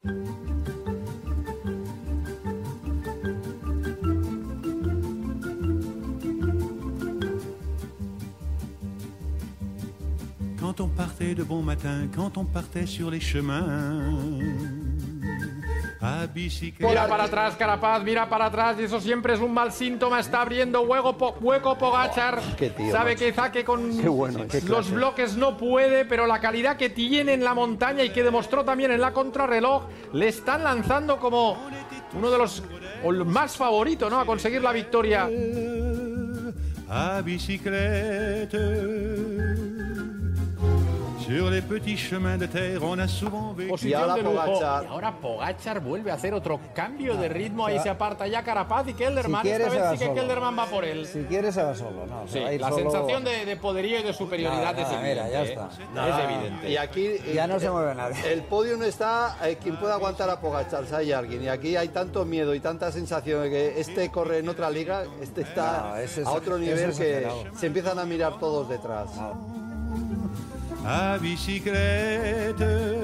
Quand on partait de bon matin, quand on partait sur les chemins, a bicicleta. Mira para atrás, Carapaz, mira para atrás, y eso siempre es un mal síntoma. Está abriendo hueco Pogačar. Qué tío, sabe macho. quizá que con Qué bueno, qué los clase. bloques no puede, pero la calidad que tiene en la montaña y que demostró también en la contrarreloj, le están lanzando como uno de los, o el más favorito, ¿no?, a conseguir la victoria. À bicyclette, sur les petits chemins de terre, on a souvent vécu. Posición Y ahora de lujo. Pogačar. Y ahora Pogačar vuelve a hacer otro cambio de ritmo. Ahí se aparta ya Carapaz y Kelderman. Si quiere, Esta se vez va sí que solo. Kelderman va por él. Si quiere se va solo, no, Sí, se va a ir la solo. sensación de poderío y de superioridad es Nada, evidente. mira, ya ¿eh? está. Es evidente. Y aquí Ya no se mueve nadie. El podio no está quien pueda aguantar a Pogačar, si hay alguien. Y aquí hay tanto miedo y tanta sensación de que este corre en otra liga, este está No, ese es a otro nivel es que exagerado. se empiezan a mirar todos detrás. À bicyclette,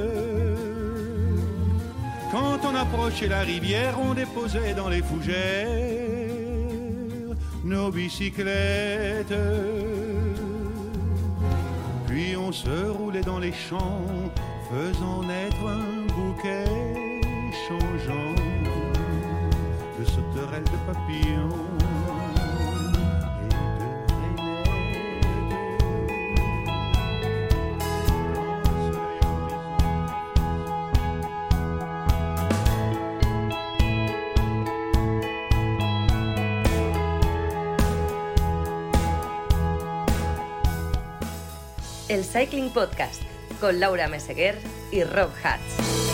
quand on approchait la rivière, on déposait dans les fougères nos bicyclettes. Puis on se roulait dans les champs, faisant naître un bouquet changeant de sauterelles, de papillons et de rainettes. El Cycling Podcast con Laura Meseguer y Rob Hatch.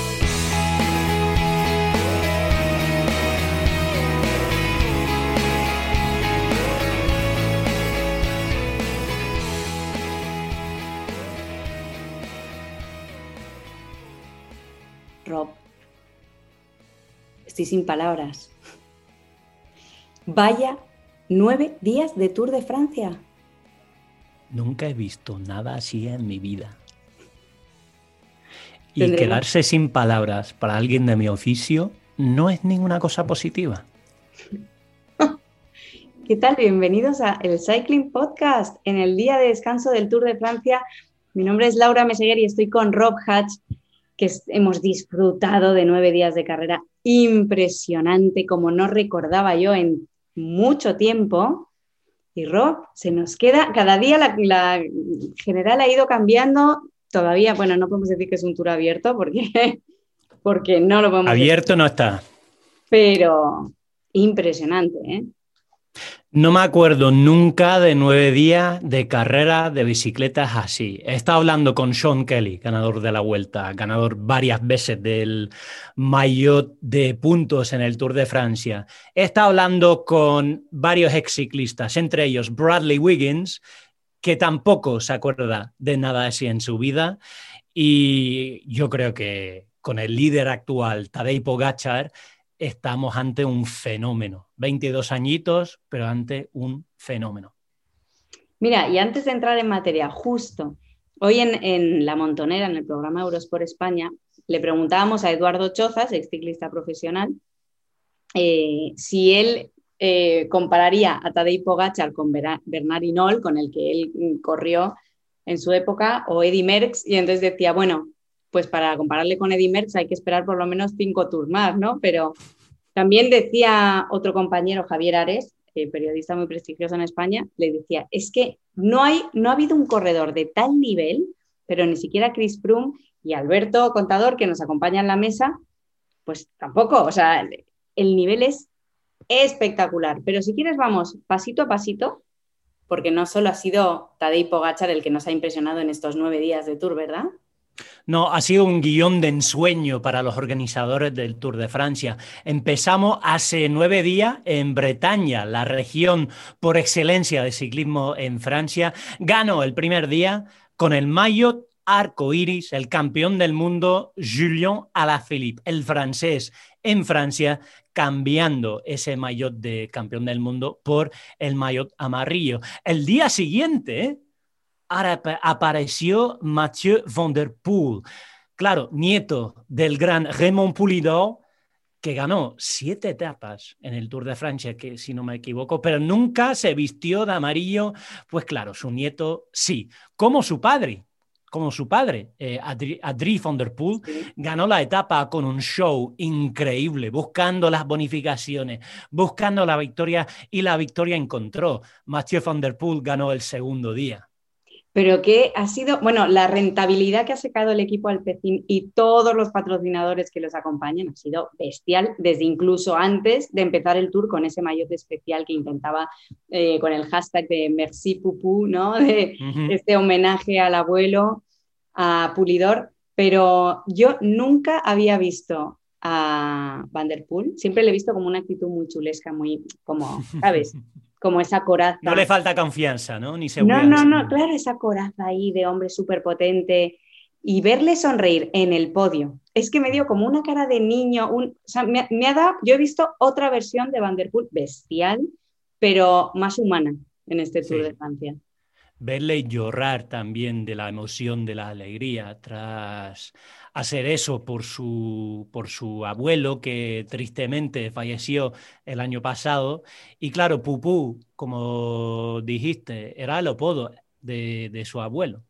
Rob, estoy sin palabras. Vaya 9 días de Tour de Francia. Nunca he visto nada así en mi vida. Y Tendremos- quedarse sin palabras para alguien de mi oficio no es ninguna cosa positiva. ¿Qué tal? Bienvenidos a el Cycling Podcast en el día de descanso del Tour de Francia. Mi nombre es Laura Meseguer y estoy con Rob Hatch, que hemos disfrutado de 9 días de carrera impresionante, como no recordaba yo en mucho tiempo. Y Rob, se nos queda, cada día la general ha ido cambiando. Todavía, bueno, no podemos decir que es un tour abierto porque no lo podemos Abierto no está. decir, pero impresionante, ¿eh? No me acuerdo nunca de 9 días de carrera de bicicletas así. He estado hablando con Sean Kelly, ganador de la Vuelta, ganador varias veces del maillot de puntos en el Tour de Francia. He estado hablando con varios exciclistas, entre ellos Bradley Wiggins, que tampoco se acuerda de nada así en su vida. Y yo creo que con el líder actual, Tadej Pogačar, estamos ante un fenómeno. 22 añitos, pero ante un fenómeno. Mira, y antes de entrar en materia, justo hoy en La Montonera, en el programa Eurosport España, le preguntábamos a Eduardo Chozas, ex ciclista profesional, si él compararía a Tadej Pogačar con Bernard Hinault, con el que él corrió en su época, o Eddy Merckx, y entonces decía, bueno, pues para compararle con Eddy Merckx hay que esperar por lo menos 5 tours más, ¿no? Pero también decía otro compañero, Javier Ares, periodista muy prestigioso en España, le decía, es que no ha habido un corredor de tal nivel, pero ni siquiera Chris Froome y Alberto Contador, que nos acompaña en la mesa, pues tampoco, o sea, el nivel es espectacular. Pero si quieres vamos pasito a pasito, porque no solo ha sido Tadej Pogačar el que nos ha impresionado en estos 9 días de Tour, ¿verdad? No, ha sido un guión de ensueño para los organizadores del Tour de Francia. Empezamos hace 9 días en Bretaña, la región por excelencia de ciclismo en Francia. Ganó el primer día con el maillot arcoiris, el campeón del mundo Julien Alaphilippe, el francés en Francia, cambiando ese maillot de campeón del mundo por el maillot amarillo. El día siguiente apareció Mathieu van der Poel, claro, nieto del gran Raymond Poulidor, que ganó 7 etapas en el Tour de Francia, que si no me equivoco, pero nunca se vistió de amarillo. Pues claro, su nieto sí, como su padre, Adrie van der Poel, ganó la etapa con un show increíble, buscando las bonificaciones, buscando la victoria, y la victoria encontró. Mathieu van der Poel ganó el segundo día. Pero que ha sido, bueno, la rentabilidad que ha sacado el equipo Alpecin y todos los patrocinadores que los acompañan ha sido bestial, desde incluso antes de empezar el Tour con ese maillot especial que intentaba con el hashtag de Merci Pupú, ¿no? De este homenaje al abuelo, a Pulidor. Pero yo nunca había visto a Van der Poel, siempre le he visto como una actitud muy chulesca, muy como, ¿sabes? Como esa coraza. No le falta confianza, ¿no? Ni seguridad. No, claro, esa coraza ahí de hombre súper potente. Y verle sonreír en el podio, es que me dio como una cara de niño. O sea, me ha dado, yo he visto otra versión de Van der Poel bestial, pero más humana en este Tour de Francia. Verle llorar también de la emoción, de la alegría, tras hacer eso por su abuelo, que tristemente falleció el año pasado. Y claro, Pupú, como dijiste, era el apodo de su abuelo.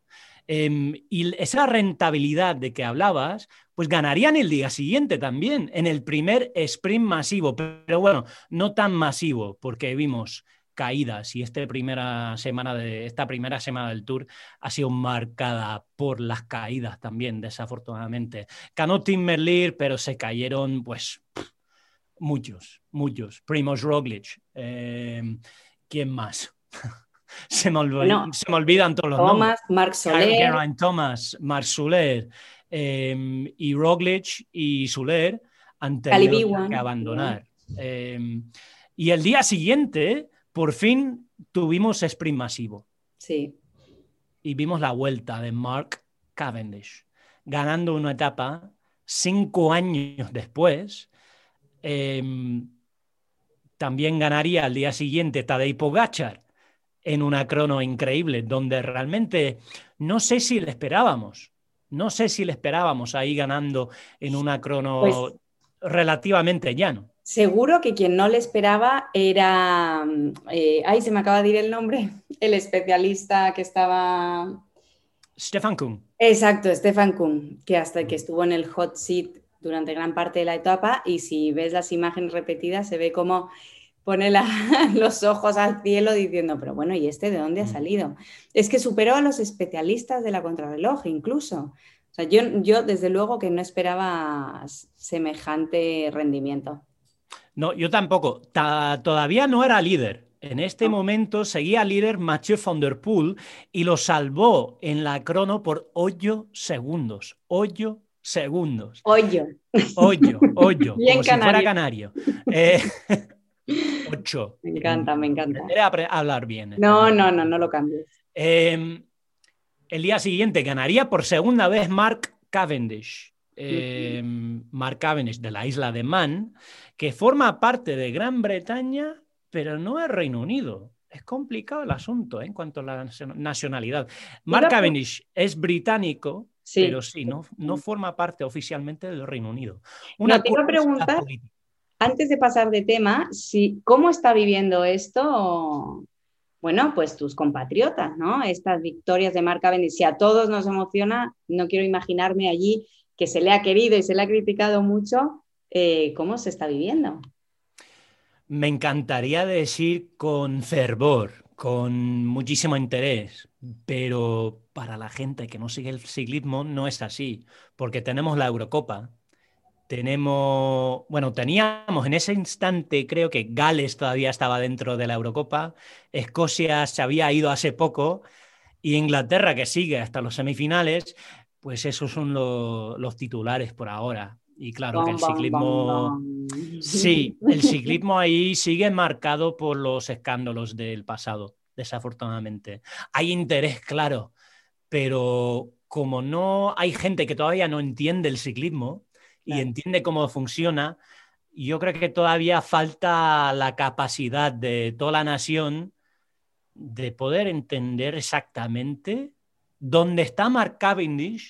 Y esa rentabilidad de que hablabas, pues ganarían el día siguiente también, en el primer sprint masivo. Pero bueno, no tan masivo, porque vimos caídas, y esta primera semana del Tour ha sido marcada por las caídas también, desafortunadamente. Ganó Tim Merlier, pero se cayeron pues muchos. Primož Roglič, ¿quién más? se me olvidan todos los nombres. Marc Soler, Geraint Thomas, Marc Soler, y Roglič y Soler han tenido que abandonar. Y el día siguiente por fin tuvimos sprint masivo. Sí. Y vimos la vuelta de Mark Cavendish, ganando una etapa 5 años después. También ganaría al día siguiente Tadej Pogačar en una crono increíble, donde realmente no sé si le esperábamos ahí ganando en una crono pues, relativamente llano. Seguro que quien no le esperaba era, se me acaba de ir el nombre, el especialista que estaba... Stefan Küng. Exacto, Stefan Küng, que hasta que estuvo en el hot seat durante gran parte de la etapa, y si ves las imágenes repetidas se ve cómo pone los ojos al cielo diciendo, pero bueno, ¿y este de dónde ha salido? Es que superó a los especialistas de la contrarreloj incluso. O sea, yo desde luego que no esperaba semejante rendimiento. No, yo tampoco. Todavía no era líder. En este momento seguía líder Mathieu van der Poel y lo salvó en la crono por 8 segundos. 8 segundos. Hoyo, como si fuera canario. 8. Me encanta. Era hablar bien. No lo cambies. El día siguiente ganaría por segunda vez Mark Cavendish. Mark Cavendish de la isla de Man, que forma parte de Gran Bretaña, pero no es Reino Unido. Es complicado el asunto en cuanto a la nacionalidad. Mark Cavendish es británico, pero sí, no forma parte oficialmente del Reino Unido. Te iba a preguntar, antes de pasar de tema, ¿cómo está viviendo esto? Bueno, pues tus compatriotas, ¿no? Estas victorias de Mark Cavendish, si a todos nos emociona, no quiero imaginarme allí que se le ha querido y se le ha criticado mucho, ¿cómo se está viviendo? Me encantaría decir con fervor, con muchísimo interés, pero para la gente que no sigue el ciclismo no es así, porque tenemos la Eurocopa, teníamos en ese instante, creo que Gales todavía estaba dentro de la Eurocopa, Escocia se había ido hace poco, y Inglaterra, que sigue hasta los semifinales. Pues esos son los titulares por ahora. Y claro que el ciclismo... Sí, el ciclismo ahí sigue marcado por los escándalos del pasado, desafortunadamente. Hay interés, claro, pero como no hay gente que todavía no entiende el ciclismo y entiende cómo funciona, yo creo que todavía falta la capacidad de toda la nación de poder entender exactamente dónde está Mark Cavendish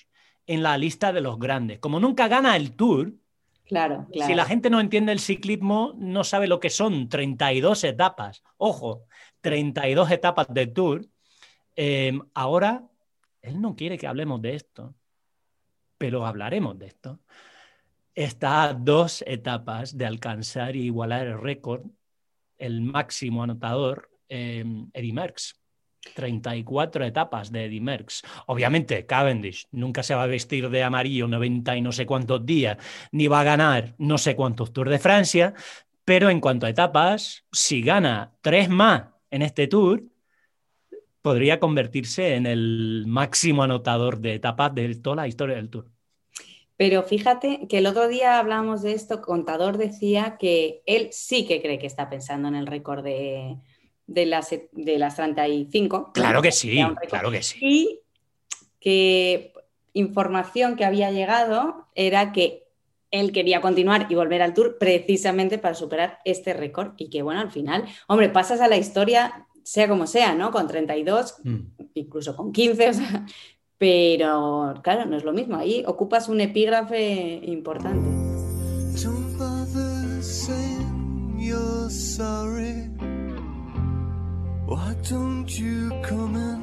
en la lista de los grandes. Como nunca gana el Tour, Claro. si la gente no entiende el ciclismo, no sabe lo que son 32 etapas. Ojo, 32 etapas del Tour. Ahora, él no quiere que hablemos de esto, pero hablaremos de esto. Está a 2 etapas de alcanzar y igualar el récord, el máximo anotador, Eddy Merckx. 34 etapas de Eddy Merckx. Obviamente, Cavendish nunca se va a vestir de amarillo 90 y no sé cuántos días, ni va a ganar no sé cuántos Tours de Francia, pero en cuanto a etapas, si gana 3 más en este Tour, podría convertirse en el máximo anotador de etapas de toda la historia del Tour. Pero fíjate que el otro día hablábamos de esto, Contador decía que él sí que cree que está pensando en el récord de las 35. Claro que sí, claro que sí. Y que información que había llegado era que él quería continuar y volver al Tour precisamente para superar este récord y que, bueno, al final, hombre, pasas a la historia sea como sea, ¿no? Con 32, incluso con 15, o sea, pero claro, no es lo mismo. Ahí ocupas un epígrafe importante. Don't bother saying you're sorry. Why don't you come in?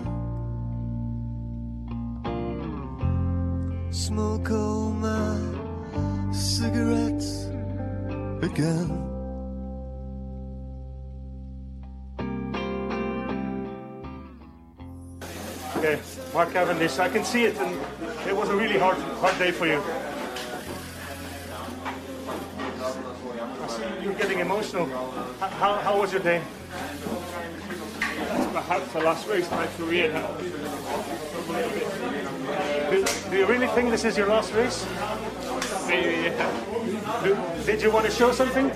Smoke all my cigarettes again. Okay, Mark Cavendish, I can see it, and it was a really hard day for you. I see you're getting emotional. How was your day? Perhaps the last race of my career. Do you really think this is your last race? Maybe, yeah. Did you want to show something?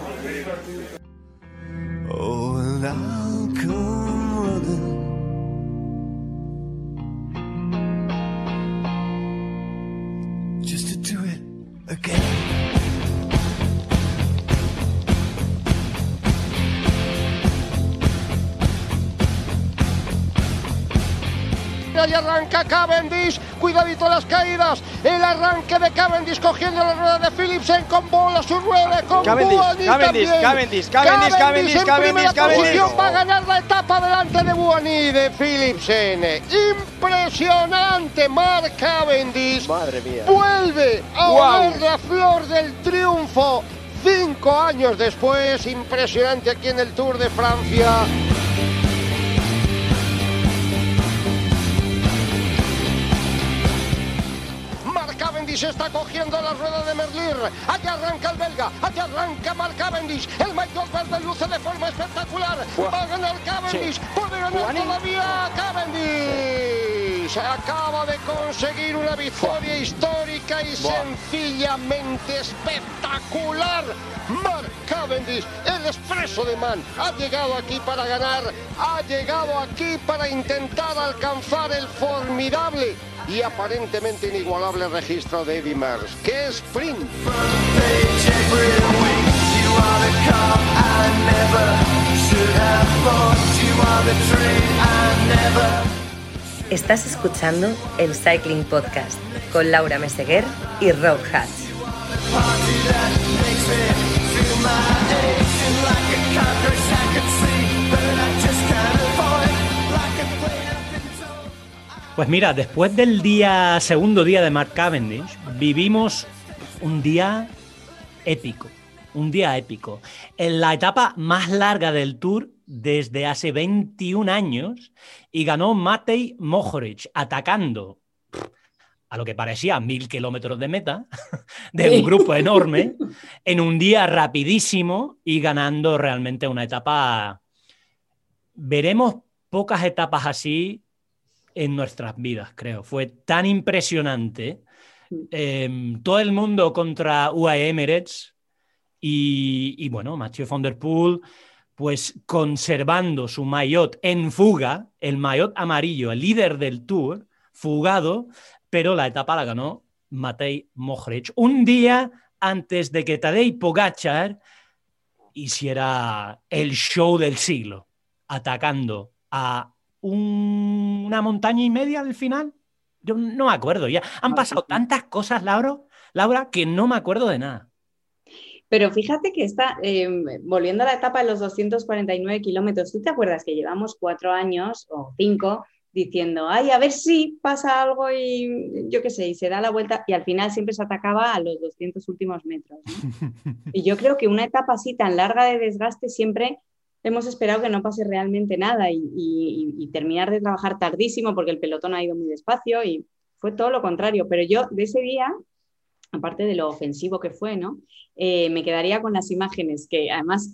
Oh, and I'll come running. Just to do it again. Y arranca Cavendish, cuidadito las caídas, el arranque de Cavendish cogiendo la rueda de Philipsen con bola su rueda, con Buoni también. Cavendish en primera posición va a ganar la etapa delante de Buoni de Philipsen. Impresionante, Mark Cavendish. Madre mía. Vuelve a ver la flor del triunfo 5 años después, impresionante aquí en el Tour de Francia. Cavendish está cogiendo la rueda de Merlier. Allá arranca el belga, allá arranca Mark Cavendish. El maillot verde luce de forma espectacular. Va a ganar Cavendish, puede ganar todavía Cavendish. Acaba de conseguir una victoria histórica y sencillamente espectacular. Mark Cavendish, el expreso de Man, ha llegado aquí para ganar, ha llegado aquí para intentar alcanzar el formidable y aparentemente inigualable registro de Eddy Merckx. ¡Qué sprint! Estás escuchando el Cycling Podcast con Laura Meseguer y Rob Hatch. Pues mira, después del segundo día de Mark Cavendish, vivimos un día épico. En la etapa más larga del Tour desde hace 21 años y ganó Matej Mohoric atacando a lo que parecía 1000 kilómetros de meta de un grupo enorme en un día rapidísimo y ganando realmente una etapa. Veremos pocas etapas así en nuestras vidas, creo. Fue tan impresionante. Todo el mundo contra UAE Emirates y bueno, Mathieu van der Poel pues conservando su maillot en fuga, el maillot amarillo, el líder del Tour, fugado, pero la etapa la ganó Matej Mohoric. Un día antes de que Tadej Pogačar hiciera el show del siglo, atacando a una montaña y media al final, Yo no me acuerdo ya. Han pasado tantas cosas, Laura, que no me acuerdo de nada. Pero fíjate que volviendo a la etapa de los 249 kilómetros, ¿tú te acuerdas que llevamos 4 años o 5 diciendo, ay, a ver si pasa algo y yo qué sé, y se da la vuelta y al final siempre se atacaba a los 200 últimos metros, ¿no? Y yo creo que una etapa así tan larga de desgaste siempre hemos esperado que no pase realmente nada y terminar de trabajar tardísimo porque el pelotón ha ido muy despacio y fue todo lo contrario. Pero yo de ese día, aparte de lo ofensivo que fue, ¿no? Me quedaría con las imágenes que además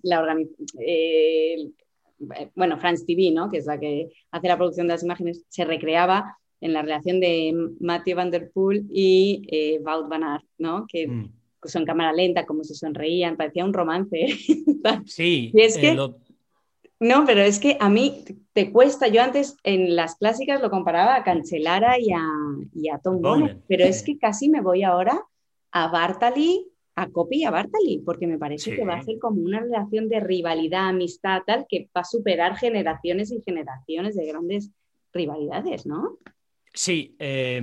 France TV, ¿no? Que es la que hace la producción de las imágenes, se recreaba en la relación de Mathieu Van Der Poel y Wout van Aert, ¿no? Que son en cámara lenta, como se sonreían, parecía un romance. Sí. Y es que... No, pero es que a mí te cuesta. Yo antes en las clásicas lo comparaba a Cancellara y a Tom Boonen, pero es que casi me voy ahora a Bartali, a Coppi y a Bartali, porque me parece que va a ser como una relación de rivalidad, amistad, tal, que va a superar generaciones y generaciones de grandes rivalidades, ¿no? Sí.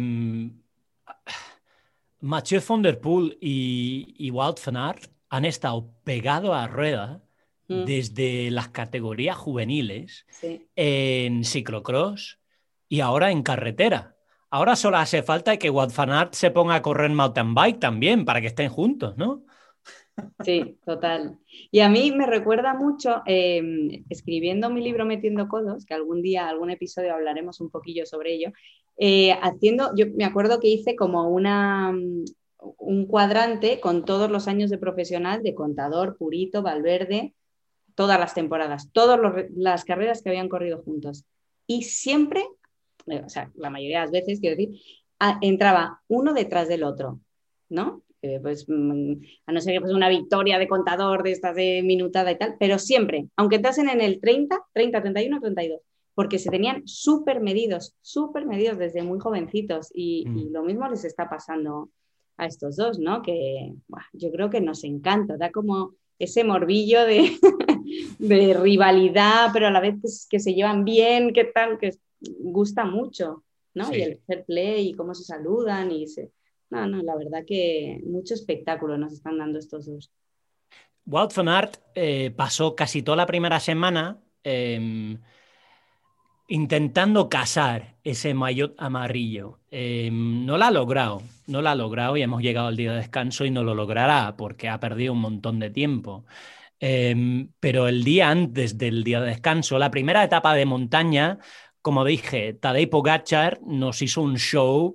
Mathieu Van Der Poel y Wout van Aert han estado pegados a rueda desde las categorías juveniles en ciclocross y ahora en carretera. Ahora solo hace falta que Wout van Aert se ponga a correr mountain bike también para que estén juntos, ¿no? Sí, total. Y a mí me recuerda mucho, escribiendo mi libro Metiendo Codos, que algún día, algún episodio hablaremos un poquillo sobre ello, yo me acuerdo que hice como un cuadrante con todos los años de profesional de Contador, Purito, Valverde, todas las temporadas, todas las carreras que habían corrido juntos. Y siempre, o sea, la mayoría de las veces, quiero decir, entraba uno detrás del otro, ¿no? Pues, a no ser que fuese una victoria de Contador de estas de minutada y tal, pero siempre, aunque entrasen en el 30, 31, 32, porque se tenían súper medidos desde muy jovencitos y lo mismo les está pasando a estos dos, ¿no? Que yo creo que nos encanta, da como ese morbillo de, de rivalidad, pero a la vez que se llevan bien, que tal, que gusta mucho, ¿no? Sí. Y el fair play y cómo se saludan y No, la verdad que mucho espectáculo nos están dando estos dos. Wout van Aert pasó casi toda la primera semana intentando cazar ese maillot amarillo. No lo ha logrado y hemos llegado al día de descanso y no lo logrará porque ha perdido un montón de tiempo. Pero el día antes del día de descanso, la primera etapa de montaña, como dije, Tadej Pogačar nos hizo un show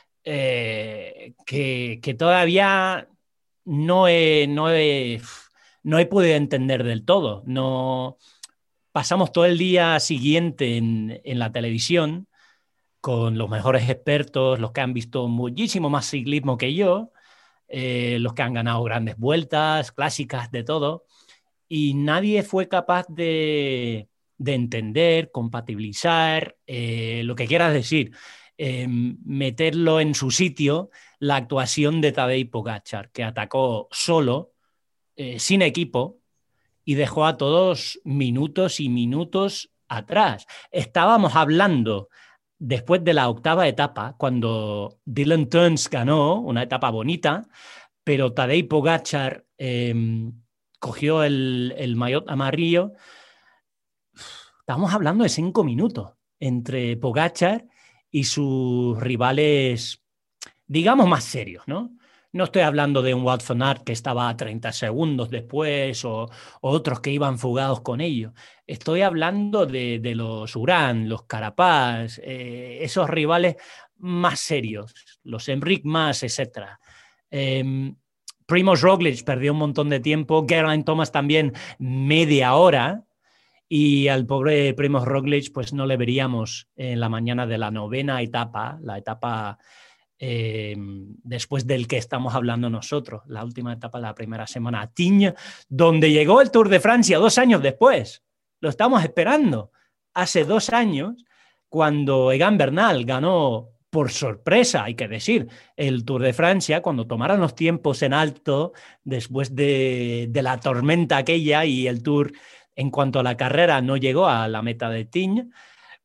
que todavía no he podido entender del todo. No, pasamos todo el día siguiente en la televisión con los mejores expertos, los que han visto muchísimo más ciclismo que yo, los que han ganado grandes vueltas, clásicas, de todo, y nadie fue capaz de entender, compatibilizar, lo que quieras decir, meterlo en su sitio la actuación de Tadej Pogačar, que atacó solo, sin equipo, y dejó a todos minutos y minutos atrás. Estábamos hablando después de la octava etapa, cuando Dylan Teuns ganó, una etapa bonita, pero Tadej Pogačar cogió el maillot amarillo. Estábamos hablando de 5 minutos entre Pogačar y sus rivales, digamos, más serios, ¿no? No estoy hablando de un Wout van Aert que estaba a 30 segundos después o otros que iban fugados con ellos. Estoy hablando de los Urán, los Carapaz, esos rivales más serios, los Enric Mas, etc. Primož Roglič perdió un montón de tiempo, Geraint Thomas también media hora, y al pobre Primož Roglič pues no le veríamos en la mañana de la novena etapa, la etapa después del que estamos hablando nosotros, la última etapa de la primera semana, a Tignes, donde llegó el Tour de Francia 2 años después. Lo estamos esperando. Hace 2 años, cuando Egan Bernal ganó por sorpresa, hay que decir, el Tour de Francia, cuando tomaron los tiempos en alto después de la tormenta aquella, y el Tour, en cuanto a la carrera, no llegó a la meta de Tignes,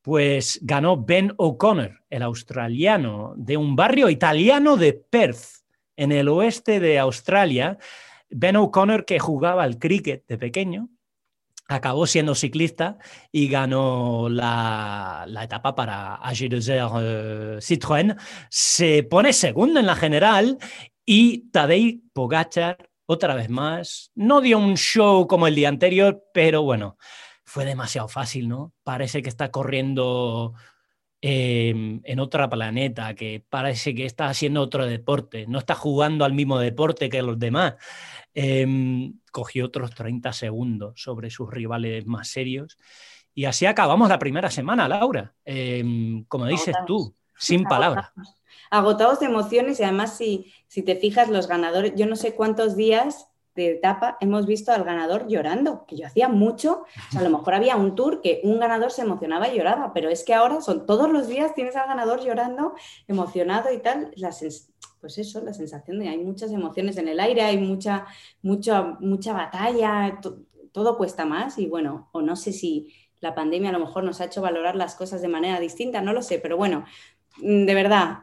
pues ganó Ben O'Connor, el australiano de un barrio italiano de Perth, en el oeste de Australia. Ben O'Connor, que jugaba al cricket de pequeño, acabó siendo ciclista y ganó la etapa para AG2R Citroën. Se pone segundo en la general y Tadej Pogačar, otra vez más, no dio un show como el día anterior, pero bueno, fue demasiado fácil, ¿no? Parece que está corriendo en otro planeta, que parece que está haciendo otro deporte, no está jugando al mismo deporte que los demás. Cogió otros 30 segundos sobre sus rivales más serios y así acabamos la primera semana, Laura. Como dices tú, sin palabras. Agotados de emociones y además si te fijas los ganadores, yo no sé cuántos días de etapa hemos visto al ganador llorando, que yo hacía mucho, o sea, a lo mejor había un tour que un ganador se emocionaba y lloraba, pero es que ahora son todos los días tienes al ganador llorando, emocionado y tal, pues eso, la sensación de hay muchas emociones en el aire, hay mucha batalla, todo cuesta más y bueno, o no sé si la pandemia a lo mejor nos ha hecho valorar las cosas de manera distinta, no lo sé, pero bueno, de verdad,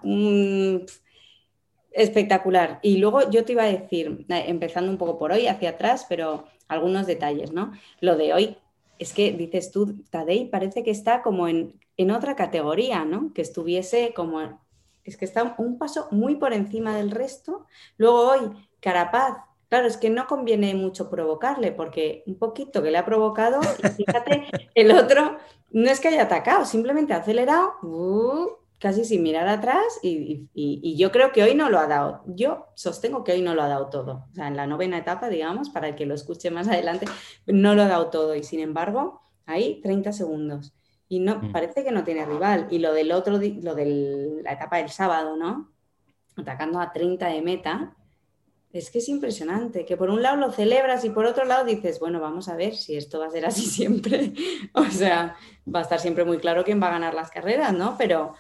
espectacular. Y luego yo te iba a decir, empezando un poco por hoy, hacia atrás, pero algunos detalles, ¿no? Lo de hoy es que, dices tú, Tadej parece que está como en otra categoría, ¿no? Que estuviese como... Es que está un paso muy por encima del resto. Luego hoy, Carapaz, claro, es que no conviene mucho provocarle, porque un poquito que le ha provocado, y fíjate, el otro no es que haya atacado, simplemente ha acelerado, casi sin mirar atrás y yo creo que hoy no lo ha dado. Yo sostengo que hoy no lo ha dado todo. O sea, en la 9ª etapa, digamos, para el que lo escuche más adelante, no lo ha dado todo y sin embargo, ahí 30 segundos. Y no, parece que no tiene rival. Y lo de la etapa del sábado, ¿no? Atacando a 30 de meta, es que es impresionante. Que por un lado lo celebras y por otro lado dices, bueno, vamos a ver si esto va a ser así siempre. O sea, va a estar siempre muy claro quién va a ganar las carreras, ¿no? Pero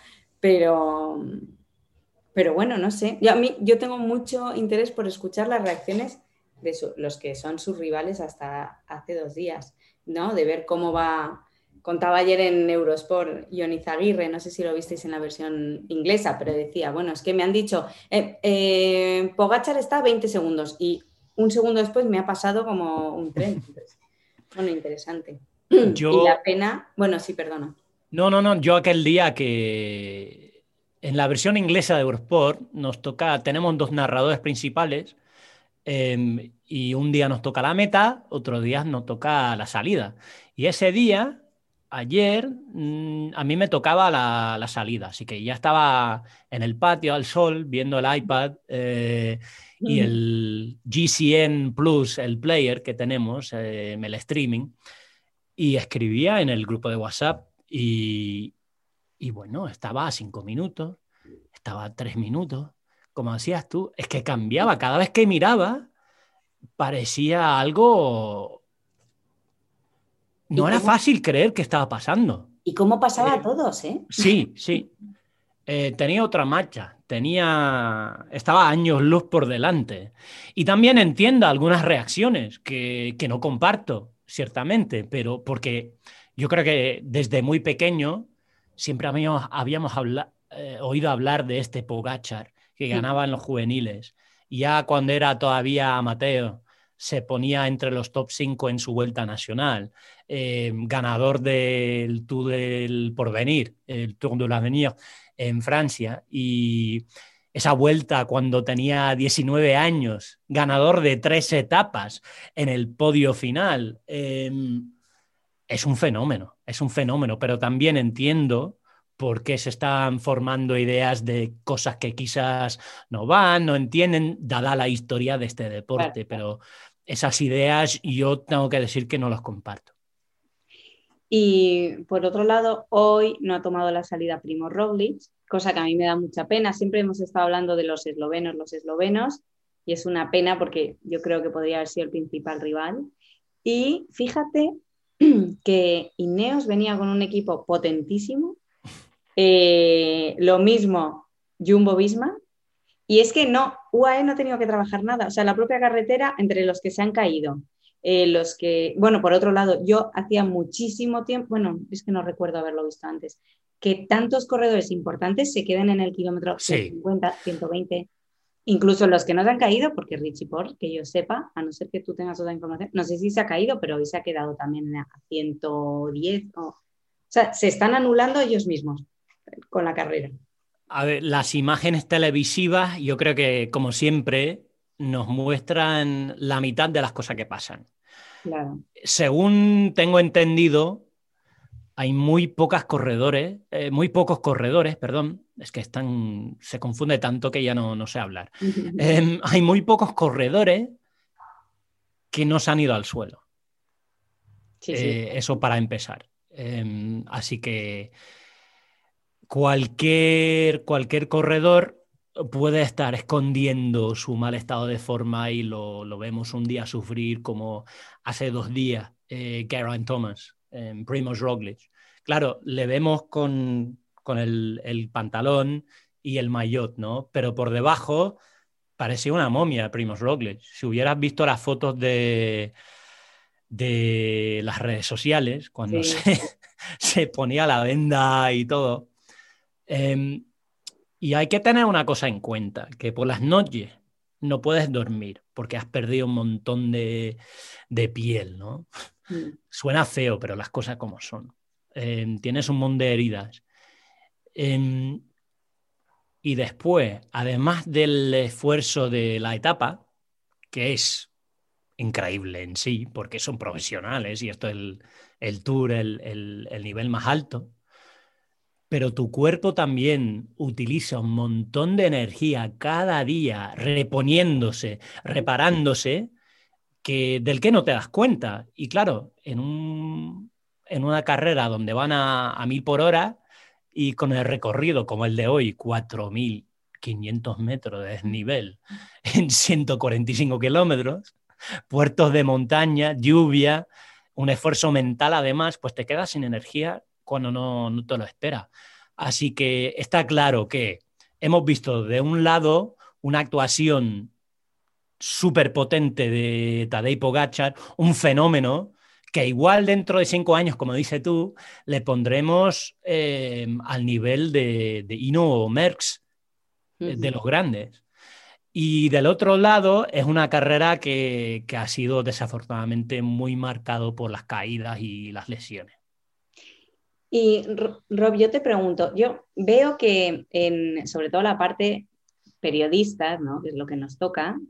bueno, no sé. Yo tengo mucho interés por escuchar las reacciones de los que son sus rivales hasta hace 2 días, ¿no? De ver cómo va. Contaba ayer en Eurosport Ion Izagirre, no sé si lo visteis en la versión inglesa, pero decía, bueno, es que me han dicho, Pogačar está a 20 segundos y un segundo después me ha pasado como un tren. Entonces, bueno, interesante. Y la pena, bueno, sí, perdona. No, yo aquel día que en la versión inglesa de Eurosport tenemos 2 narradores principales y un día nos toca la meta, otro día nos toca la salida. Y ese día, ayer, a mí me tocaba la salida, así que ya estaba en el patio al sol viendo el iPad y el GCN Plus, el player que tenemos, el streaming, y escribía en el grupo de WhatsApp. Y bueno, estaba a 5 minutos, estaba a 3 minutos, como decías tú, es que cambiaba, cada vez que miraba parecía algo... No era fácil creer que estaba pasando. ¿Y cómo pasaba a todos, eh? Sí. Tenía otra marcha, estaba años luz por delante. Y también entiendo algunas reacciones que no comparto, ciertamente, pero porque... Yo creo que desde muy pequeño siempre habíamos oído hablar de este Pogačar que ganaba en los juveniles. Y ya cuando era todavía amateur se ponía entre los top 5 en su vuelta nacional. Ganador del Tour del Porvenir, el Tour de l'Avenir en Francia. Y esa vuelta cuando tenía 19 años, ganador de 3 etapas en el podio final. Es un fenómeno, pero también entiendo por qué se están formando ideas de cosas que quizás no entienden, dada la historia de este deporte, pero esas ideas yo tengo que decir que no las comparto. Y por otro lado, hoy no ha tomado la salida Primož Roglič, cosa que a mí me da mucha pena. Siempre hemos estado hablando de los eslovenos, y es una pena porque yo creo que podría haber sido el principal rival. Y fíjate que Ineos venía con un equipo potentísimo, lo mismo Jumbo-Visma, y es que UAE no ha tenido que trabajar nada, o sea, la propia carretera, entre los que se han caído, los que, bueno, por otro lado, yo hacía muchísimo tiempo, bueno, es que no recuerdo haberlo visto antes, que tantos corredores importantes se queden en el kilómetro Sí. 50, 120, incluso los que no se han caído, porque Richie Porte, que yo sepa, a no ser que tú tengas otra información, no sé si se ha caído, pero hoy se ha quedado también a 110. O sea, se están anulando ellos mismos con la carrera. A ver, las imágenes televisivas, yo creo que, como siempre, nos muestran la mitad de las cosas que pasan. Claro. Según tengo entendido, hay muy pocos corredores, perdón, es que se confunde tanto que ya no sé hablar. Hay muy pocos corredores que no se han ido al suelo. Sí, sí. Eso para empezar. Así que cualquier corredor puede estar escondiendo su mal estado de forma y lo vemos un día sufrir como hace 2 días Geraint Thomas, Primož Roglic. Claro, le vemos con el pantalón y el maillot, ¿no? Pero por debajo parecía una momia Primož Roglic. Si hubieras visto las fotos de las redes sociales, cuando se ponía la venda y todo. Y hay que tener una cosa en cuenta, que por las noches no puedes dormir porque has perdido un montón de piel, ¿no? Suena feo, pero las cosas como son. Tienes un montón de heridas. Y después, además del esfuerzo de la etapa, que es increíble en sí, porque son profesionales y esto es el Tour, el nivel más alto, pero tu cuerpo también utiliza un montón de energía cada día reponiéndose, reparándose, del que no te das cuenta. Y claro, en una carrera donde van a 1000 por hora y con el recorrido como el de hoy, 4500 metros de desnivel en 145 kilómetros, puertos de montaña, lluvia, un esfuerzo mental además, pues te quedas sin energía cuando no te lo esperas. Así que está claro que hemos visto de un lado una actuación súper potente de Tadej Pogačar, un fenómeno que igual dentro de 5 años, como dices tú, le pondremos al nivel de Hino o Merckx, de los grandes. Y del otro lado es una carrera que ha sido desafortunadamente muy marcado por las caídas y las lesiones. Y Rob, yo te pregunto, yo veo que sobre todo la parte periodistas, ¿no? Que es lo que nos toca,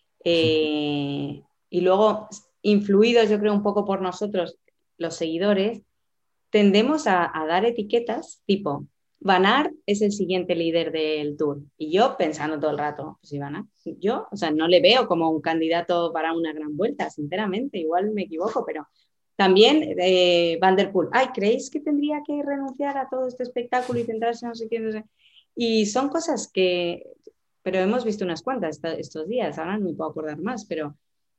y luego influidos yo creo un poco por nosotros, los seguidores, tendemos a dar etiquetas tipo Van Aert es el siguiente líder del Tour. Y yo pensando todo el rato, pues si Van Aert, yo, o sea, no le veo como un candidato para una gran vuelta, sinceramente, igual me equivoco, pero también Van der Poel, ay, ¿creéis que tendría que renunciar a todo este espectáculo y centrarse en no sé qué? No sé? Y son cosas pero hemos visto unas cuantas estos días, ahora no me puedo acordar más, pero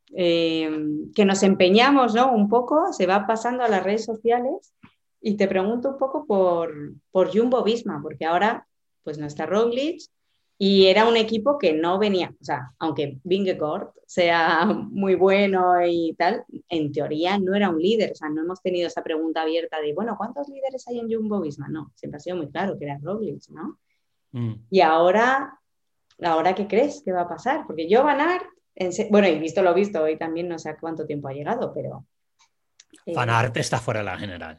que nos empeñamos, ¿no? Un poco, se va pasando a las redes sociales. Y te pregunto un poco por Jumbo-Visma, porque ahora pues no está Roglic y era un equipo que no venía, o sea, aunque Vingegaard sea muy bueno y tal, en teoría no era un líder, o sea, no hemos tenido esa pregunta abierta de, bueno, ¿cuántos líderes hay en Jumbo-Visma? No, siempre ha sido muy claro que era Roglic, ¿no? Y ahora ¿qué crees que va a pasar? Porque yo Van Aert, bueno, y visto lo visto, hoy también no sé a cuánto tiempo ha llegado, pero... Van Aert está fuera de la general.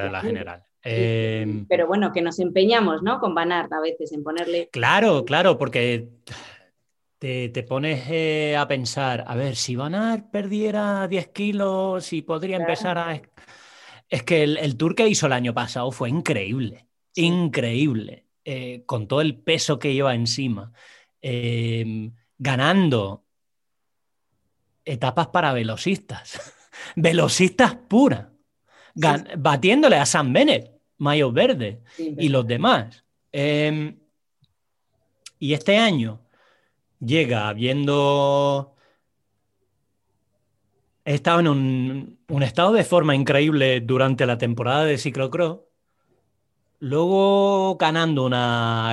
Pero bueno, que nos empeñamos, ¿no? Con Van Aert a veces en ponerle... Claro, porque te pones a pensar, a ver, si Van Aert perdiera 10 kilos, si podría empezar a... Es que el Tour que hizo el año pasado fue increíble, increíble, con todo el peso que lleva encima, ganando etapas para velocistas. Velocistas puras, batiéndole a Sam Bennett, Mayo Verde y los demás. Y este año llega habiendo estado en un estado de forma increíble durante la temporada de ciclocross, luego ganando una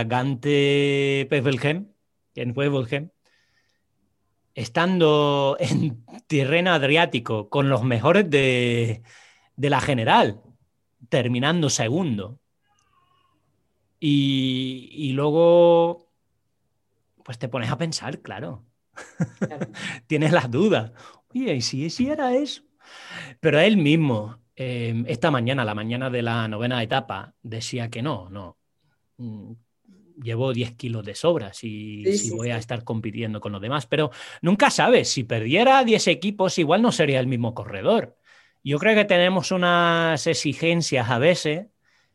Gante Wevelgem, estando en Tirreno Adriático, con los mejores de la general, terminando segundo. Y luego, pues te pones a pensar, claro. Tienes las dudas. Oye, ¿y si era eso? Pero él mismo, esta mañana, la mañana de la 9ª etapa, decía que no. Llevo 10 kilos de sobra si voy a estar compitiendo con los demás. Pero nunca sabes, si perdiera 10 equipos, igual no sería el mismo corredor. Yo creo que tenemos unas exigencias a veces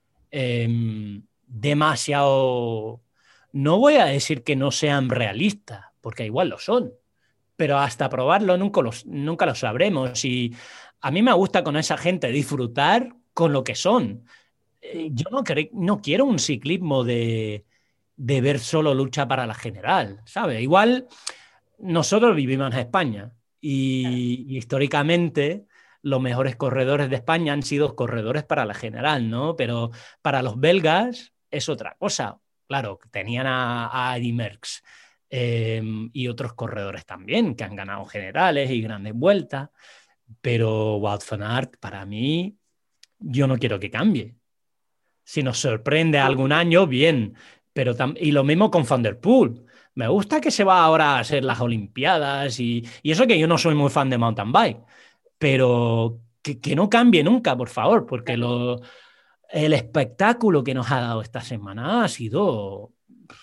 demasiado... No voy a decir que no sean realistas, porque igual lo son, pero hasta probarlo nunca lo sabremos. Y a mí me gusta con esa gente disfrutar con lo que son. Yo no quiero un ciclismo de ver solo lucha para la general, ¿sabes? Igual nosotros vivimos en España y históricamente los mejores corredores de España han sido corredores para la general, ¿no? Pero para los belgas es otra cosa. Claro, tenían a Eddy Merckx y otros corredores también que han ganado generales y grandes vueltas, pero Wout van Aert, para mí, yo no quiero que cambie. Si nos sorprende algún año, bien, pero y lo mismo con Van der Poel. Me gusta que se va ahora a hacer las Olimpiadas y eso que yo no soy muy fan de mountain bike, pero que no cambie nunca, por favor, porque el espectáculo que nos ha dado esta semana ha sido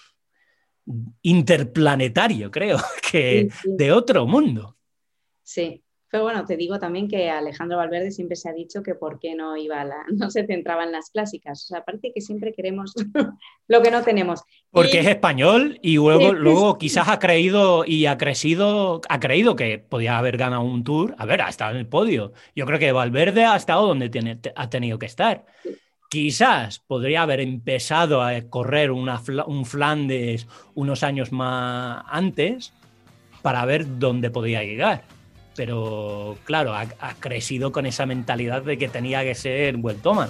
interplanetario, creo, que de otro mundo. Sí, pero bueno, te digo también que Alejandro Valverde siempre se ha dicho que por qué no se centraba en las clásicas. O sea, parece que siempre queremos lo que no tenemos. Porque es español y luego quizás ha creído que podía haber ganado un Tour. A ver, ha estado en el podio. Yo creo que Valverde ha estado donde ha tenido que estar. Quizás podría haber empezado a correr un Flandes unos años más antes para ver dónde podía llegar. Pero, claro, ha crecido con esa mentalidad de que tenía que ser vueltoman.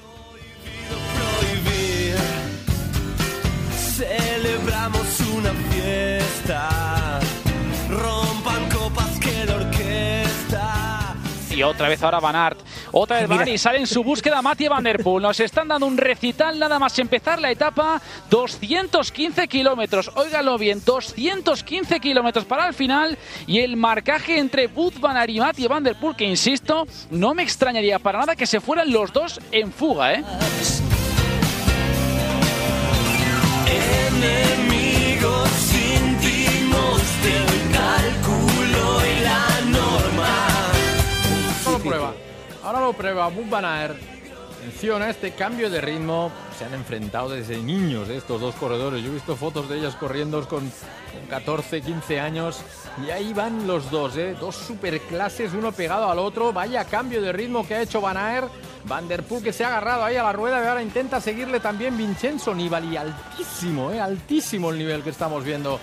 Celebramos una fiesta, rompan copas que la orquesta. Y otra vez ahora Van Aert, otra vez Van Aert y sale en su búsqueda Mathieu van der Poel. Nos están dando un recital nada más empezar la etapa, 215 kilómetros, óigalo bien, 215 kilómetros para el final y el marcaje entre Wout van Aert y Mathieu van der Poel, que insisto, no me extrañaría para nada que se fueran los dos en fuga, ¿eh? Enemigos íntimos del cálculo y la norma. Ahora lo prueba Wout van Aert. Atención a este cambio de ritmo. Se han enfrentado desde niños estos dos corredores. Yo he visto fotos de ellos corriendo con 14, 15 años. Y ahí van los dos, dos superclases, uno pegado al otro. Vaya cambio de ritmo que ha hecho Van Aert. Van der Poel que se ha agarrado ahí a la rueda y ahora intenta seguirle también Vincenzo Nibali. Altísimo, altísimo el nivel que estamos viendo.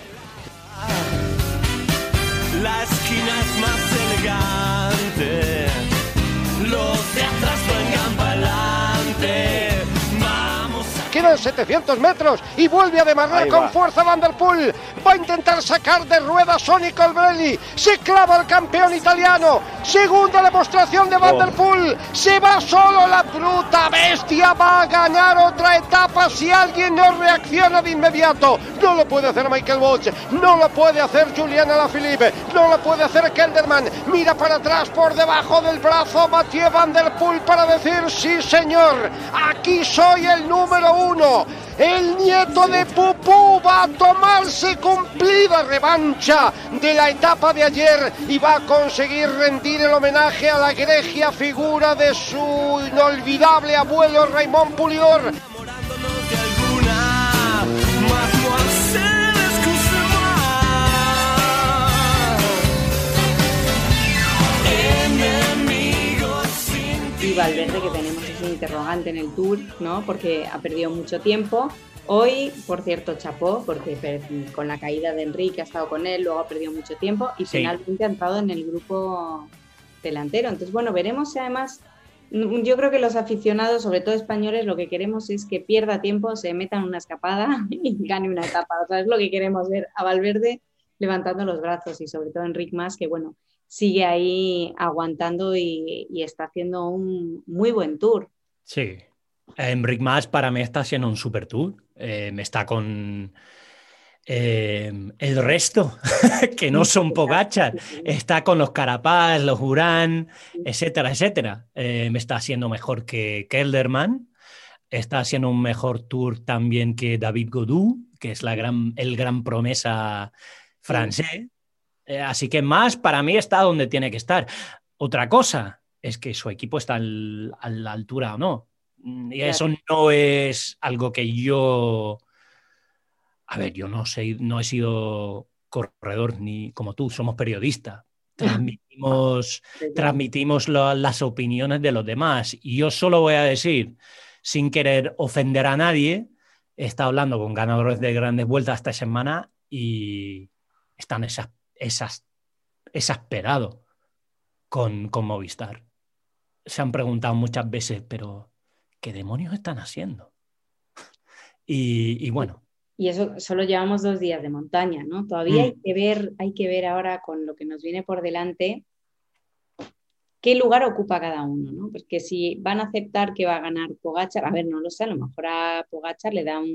La esquina es más elegante. Los de atrás vengan pa'lante. Vamos a... Quedan 700 metros y vuelve a demarrar con fuerza Van der Poel. Va a intentar sacar de rueda Sonny Colbrelli. Se clava el campeón italiano. Segunda demostración de Van der Poel. Se va solo, la bruta bestia. Va a ganar otra etapa si alguien no reacciona de inmediato. No lo puede hacer Michael Boch. No lo puede hacer Julian Alaphilippe. No lo puede hacer Kelderman. Mira para atrás por debajo del brazo Mathieu van der Poel para decir sí señor. Aquí soy el número 1. El nieto de Pupú va a tomarse cumplida revancha de la etapa de ayer y va a conseguir rendir el homenaje a la egregia figura de su inolvidable abuelo Raymond Pouliot. Y Valverde, que tenemos ese interrogante en el Tour, ¿no? Porque ha perdido mucho tiempo. Hoy, por cierto, chapó, porque con la caída de Enrique ha estado con él, luego ha perdido mucho tiempo y finalmente ha entrado en el grupo delantero. Entonces, bueno, veremos si además, yo creo que los aficionados, sobre todo españoles, lo que queremos es que pierda tiempo, se meta en una escapada y gane una etapa. O sea, es lo que queremos ver a Valverde levantando los brazos y sobre todo a Enric Mas, que bueno, sigue ahí aguantando y está haciendo un muy buen tour. Sí. Enric Mas para mí está haciendo un super tour. Está con el resto, que no son Pogačar. Está con los Carapaz, los Urán, etcétera, etcétera. Me está haciendo mejor que Kelderman. Está haciendo un mejor tour también que David Gaudu, que es el gran promesa francés. Así que Mas para mí está donde tiene que estar. Otra cosa es que su equipo está a la altura o no. Y eso no es algo que yo... A ver, yo no sé, no he sido corredor ni como tú, somos periodistas. Transmitimos las opiniones de los demás. Y yo solo voy a decir, sin querer ofender a nadie, he estado hablando con ganadores de grandes vueltas esta semana y están exasperados con Movistar. Se han preguntado muchas veces, pero ¿qué demonios están haciendo? Y bueno. Y eso solo llevamos 2 días de montaña, ¿no? Todavía hay que ver ahora con lo que nos viene por delante qué lugar ocupa cada uno, ¿no? Porque si van a aceptar que va a ganar Pogačar, a ver, no lo sé, a lo mejor a Pogačar le da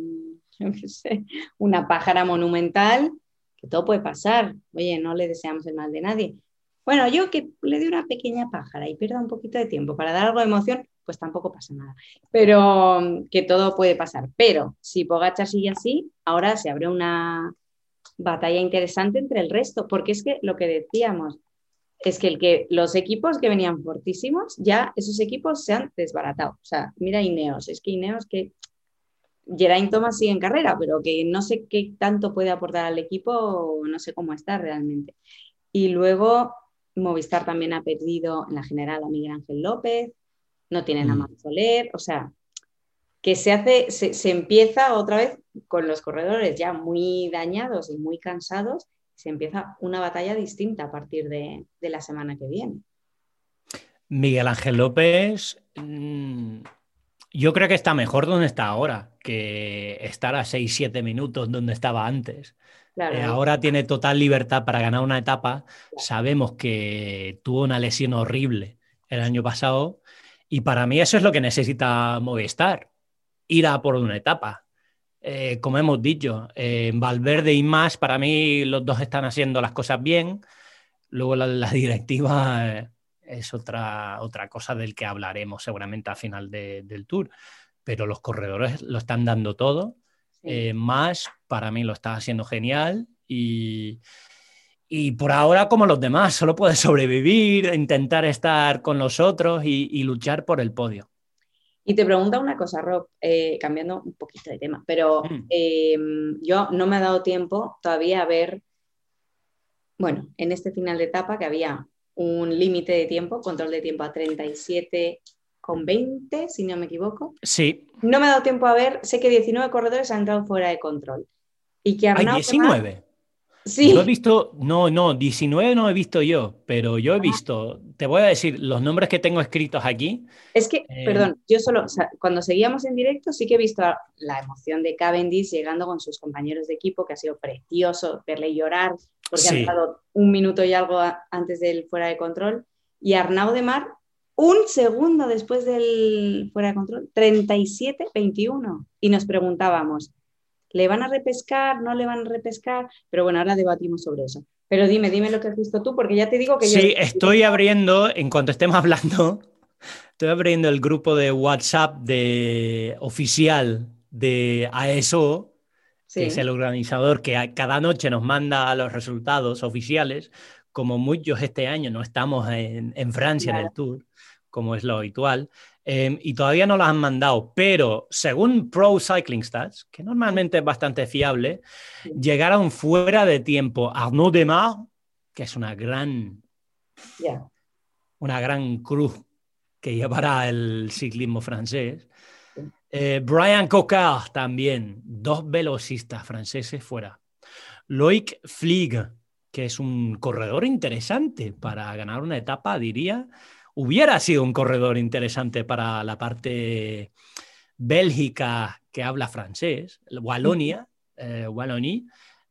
una pájara monumental, que todo puede pasar. Oye, no le deseamos el mal de nadie. Bueno, yo que le dé una pequeña pájara y pierda un poquito de tiempo para dar algo de emoción, pues tampoco pasa nada. Pero que todo puede pasar. Pero si Pogačar sigue así, ahora se abre una batalla interesante entre el resto, porque es que lo que decíamos es que los equipos que venían fortísimos, ya esos equipos se han desbaratado. O sea, mira Ineos, es que Ineos que Geraint Thomas sigue en carrera, pero que no sé qué tanto puede aportar al equipo, no sé cómo está realmente. Y luego Movistar también ha perdido en la general a Miguel Ángel López, no tienen a Marc Soler, o sea, que se empieza otra vez con los corredores ya muy dañados y muy cansados, se empieza una batalla distinta a partir de la semana que viene. Miguel Ángel López, yo creo que está mejor donde está ahora, que estar a 6-7 minutos donde estaba antes. Claro. Ahora tiene total libertad para ganar una etapa. Sabemos que tuvo una lesión horrible el año pasado y para mí eso es lo que necesita Movistar, ir a por una etapa. Como hemos dicho, Valverde y Mas, para mí los dos están haciendo las cosas bien. Luego la directiva es otra cosa del que hablaremos seguramente al final del Tour. Pero los corredores lo están dando todo. Sí. Mas, para mí, lo está haciendo genial. Y por ahora, como los demás, solo puede sobrevivir, intentar estar con los otros y luchar por el podio. Y te pregunto una cosa, Rob, cambiando un poquito de tema, pero yo no me he dado tiempo todavía a ver, bueno, en este final de etapa que había un límite de tiempo, control de tiempo a 37,20, si no me equivoco. Sí. No me he dado tiempo a ver, sé que 19 corredores han entrado fuera de control. Y que Arnaud... ¿Hay 19? Sí. Yo he visto, no, 19 no he visto yo, pero yo he visto, te voy a decir, los nombres que tengo escritos aquí. Es que, perdón, yo solo, o sea, cuando seguíamos en directo sí que he visto la emoción de Cavendish llegando con sus compañeros de equipo, que ha sido precioso verle llorar, porque ha estado 1 minuto y algo antes del fuera de control, y Arnaud Demar, 1 segundo después del fuera de control, 37,21, y nos preguntábamos, ¿le van a repescar? ¿No le van a repescar? Pero bueno, ahora debatimos sobre eso. Pero dime lo que has visto tú, porque ya te digo que sí, estoy abriendo, en cuanto estemos hablando, estoy abriendo el grupo de WhatsApp oficial de ASO, que es el organizador que cada noche nos manda los resultados oficiales. Como muchos este año no estamos en Francia en el Tour, como es lo habitual. Y todavía no las han mandado, pero según Pro Cycling Stats, que normalmente es bastante fiable, llegaron fuera de tiempo Arnaud Demar, que es una gran cruz que llevará el ciclismo francés. Brian Cocard también, 2 velocistas franceses fuera. Loic Flieg, que es un corredor interesante para ganar una etapa, diría. Hubiera sido un corredor interesante para la parte Bélgica que habla francés, Wallonie,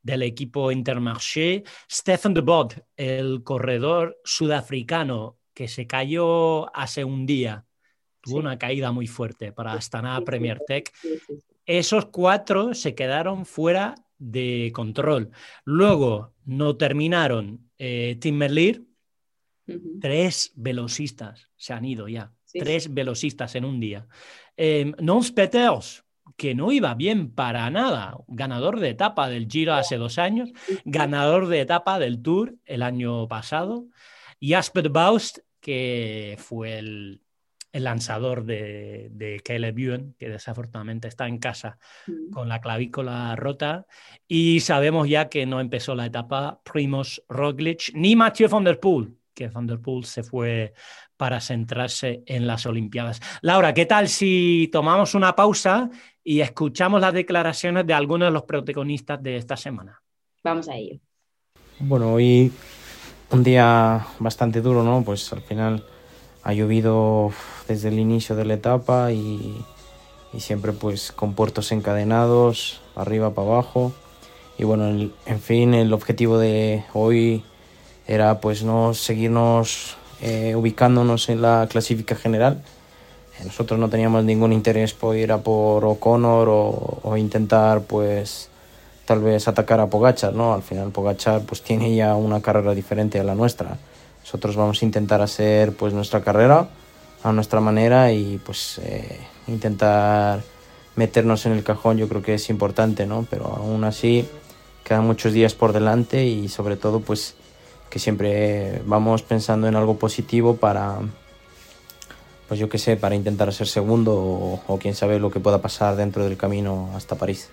del equipo Intermarché. Stefan de Bod, el corredor sudafricano que se cayó hace un día, tuvo una caída muy fuerte para Astana Premier Tech. Esos 4 se quedaron fuera de control. Luego no terminaron Tim Merlier. 3 velocistas se han ido ya. 3 velocistas en un día. Nons Peters, que no iba bien para nada, ganador de etapa del Giro hace 2 años, ganador de etapa del Tour el año pasado. Jasper Baust, que fue el lanzador de Caleb Ewan, que desafortunadamente está en casa con la clavícula rota. Y sabemos ya que no empezó la etapa Primož Roglič ni Mathieu van der Poel, que Van der Poel se fue para centrarse en las Olimpiadas. Laura, ¿qué tal si tomamos una pausa y escuchamos las declaraciones de algunos de los protagonistas de esta semana? Vamos a ello. Bueno, hoy un día bastante duro, ¿no? Pues al final ha llovido desde el inicio de la etapa y siempre pues con puertos encadenados, arriba para abajo. Y bueno, en fin, el objetivo de hoy era pues no seguirnos ubicándonos en la clasificación general. Nosotros no teníamos ningún interés por ir a por O'Connor o intentar pues tal vez atacar a Pogačar, ¿no? Al final Pogačar pues tiene ya una carrera diferente a la nuestra. Nosotros vamos a intentar hacer pues nuestra carrera a nuestra manera y pues intentar meternos en el cajón. Yo creo que es importante, ¿no? Pero aún así quedan muchos días por delante y sobre todo pues que siempre vamos pensando en algo positivo para, pues yo qué sé, para intentar ser segundo o quién sabe lo que pueda pasar dentro del camino hasta París.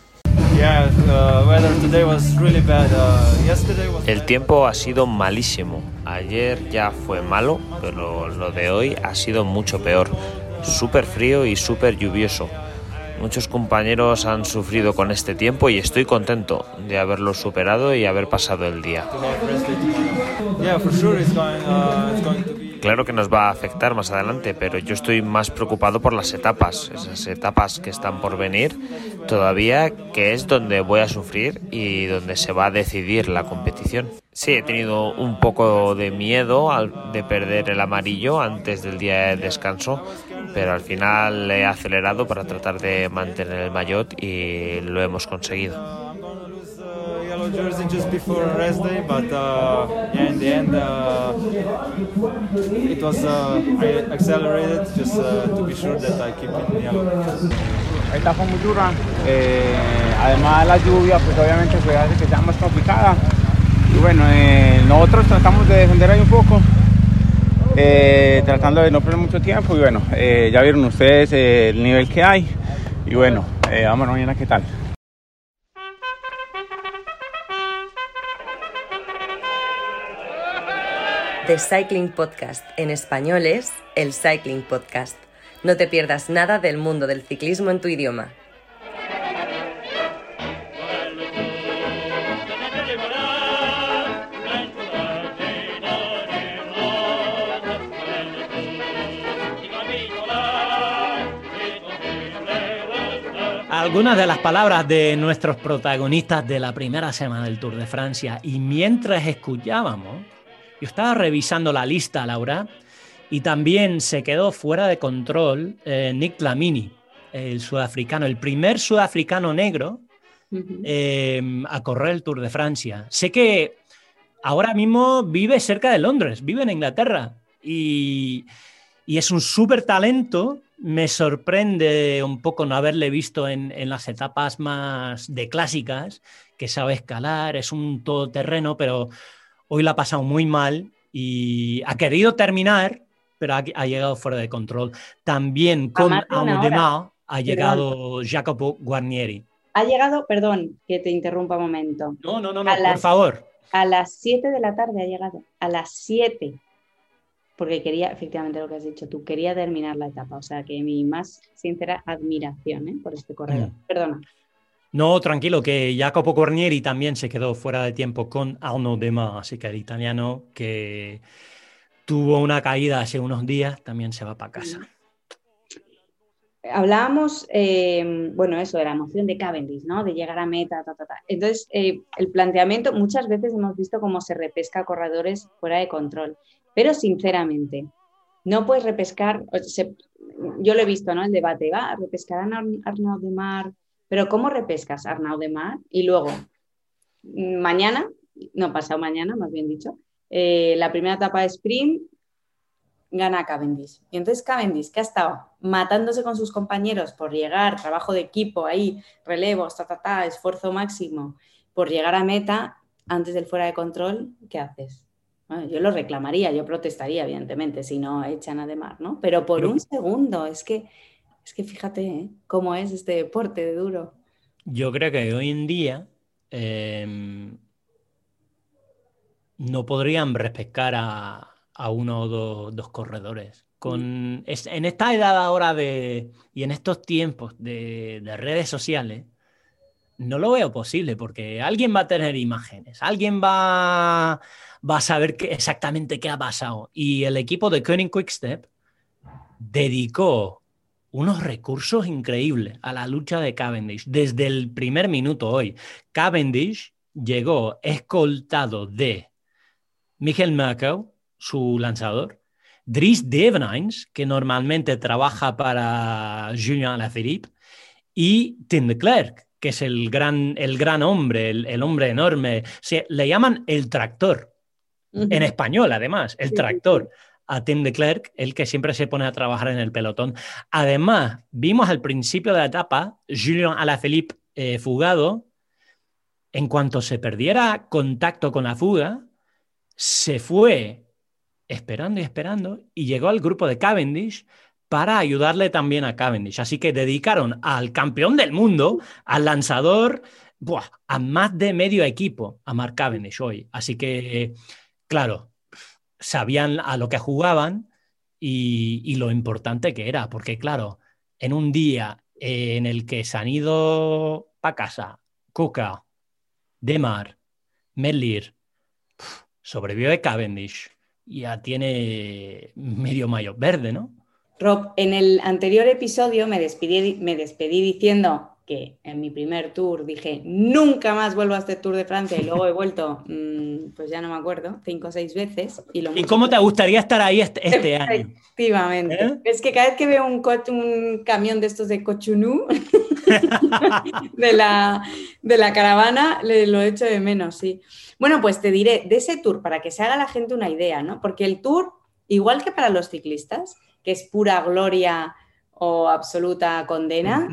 El tiempo ha sido malísimo. Ayer ya fue malo, pero lo de hoy ha sido mucho peor. Súper frío y súper lluvioso. Muchos compañeros han sufrido con este tiempo y estoy contento de haberlo superado y haber pasado el día. Claro que nos va a afectar más adelante, pero yo estoy más preocupado por las etapas, esas etapas que están por venir todavía, que es donde voy a sufrir y donde se va a decidir la competición. Sí, he tenido un poco de miedo de perder el amarillo antes del día de descanso, pero al final he acelerado para tratar de mantener el maillot y lo hemos conseguido. Jersey just before rest day, but in the end it was I accelerated just to be sure that I keep in yellow. La etapa muy dura, además la lluvia pues obviamente pues hace que sea más complicada y bueno, nosotros tratamos de defender ahí un poco, tratando de no perder mucho tiempo y bueno, ya vieron ustedes el nivel que hay y bueno, vamos mañana qué tal. The Cycling Podcast en español es el Cycling Podcast. No te pierdas nada del mundo del ciclismo en tu idioma. Algunas de las palabras de nuestros protagonistas de la primera semana del Tour de Francia, y mientras escuchábamos, yo estaba revisando la lista, Laura, y también se quedó fuera de control Nick Lamini, el sudafricano, el primer sudafricano negro a correr el Tour de Francia. Sé que ahora mismo vive cerca de Londres, vive en Inglaterra, y es un súper talento. Me sorprende un poco no haberle visto en las etapas más de clásicas, que sabe escalar, es un todoterreno, pero hoy la ha pasado muy mal y ha querido terminar, pero ha llegado fuera de control. También con Arnaud Démare ha llegado Jacopo Guarnieri. Ha llegado, perdón, que te interrumpa un momento. No, por favor. A las 7 de la tarde ha llegado, a las 7. Porque quería, efectivamente lo que has dicho tú, quería terminar la etapa. O sea, que mi más sincera admiración por este corredor. Perdona. No, tranquilo, que Jacopo Guarnieri también se quedó fuera de tiempo con Arnaud Démare, así que el italiano que tuvo una caída hace unos días también se va para casa. hablábamos, bueno, eso de la emoción de Cavendish, ¿no? De llegar a meta, ta, ta, ta. Entonces, el planteamiento, muchas veces hemos visto cómo se repesca a corredores fuera de control, pero sinceramente, no puedes repescar, yo lo he visto, ¿no? El debate, va, repescarán a Arnaud Démare, pero ¿cómo repescas a Arnaud Démare? Y luego, pasado mañana, más bien dicho, la primera etapa de sprint gana Cavendish. Y entonces Cavendish, que ha estado matándose con sus compañeros por llegar, trabajo de equipo ahí, relevos, esfuerzo máximo, por llegar a meta antes del fuera de control, ¿qué haces? Bueno, yo lo reclamaría, yo protestaría, evidentemente, si no echan a Démare, ¿no? Pero por un segundo, es que fíjate cómo es este deporte de duro. Yo creo que hoy en día no podrían repescar a uno o dos corredores. En esta edad ahora y en estos tiempos de redes sociales, no lo veo posible, porque alguien va a tener imágenes, alguien va a saber exactamente qué ha pasado. Y el equipo de Koenig Quick-Step dedicó unos recursos increíbles a la lucha de Cavendish desde el primer minuto hoy. Cavendish llegó escoltado de Michael Merkel, su lanzador, Dries Devenijns, que normalmente trabaja para Julien Alaphilippe, y Tim de Klerk, que es el gran hombre, el hombre enorme. Le llaman el tractor, en español además, el tractor. A Tim de Klerk, el que siempre se pone a trabajar en el pelotón. Además, vimos al principio de la etapa, Julien Alaphilippe fugado, en cuanto se perdiera contacto con la fuga, se fue esperando y esperando y llegó al grupo de Cavendish para ayudarle también a Cavendish. Así que dedicaron al campeón del mundo, al lanzador, a más de medio equipo, a Mark Cavendish hoy. Así que, claro, sabían a lo que jugaban y lo importante que era, porque claro, en un día en el que se han ido para casa Kuka, Démare, Merlier, sobrevivió de Cavendish, ya tiene medio maillot verde, ¿no? Rob, en el anterior episodio me despedí diciendo que en mi primer tour dije nunca más vuelvo a este Tour de Francia y luego he vuelto, pues ya no me acuerdo, 5 o 6 veces. ¿Y cómo te gustaría estar ahí este año? Efectivamente. Es que cada vez que veo un camión de estos de Cochunú de la caravana, lo echo de menos, sí. Bueno, pues te diré, de ese tour, para que se haga la gente una idea, ¿no? Porque el tour, igual que para los ciclistas, que es pura gloria o absoluta condena,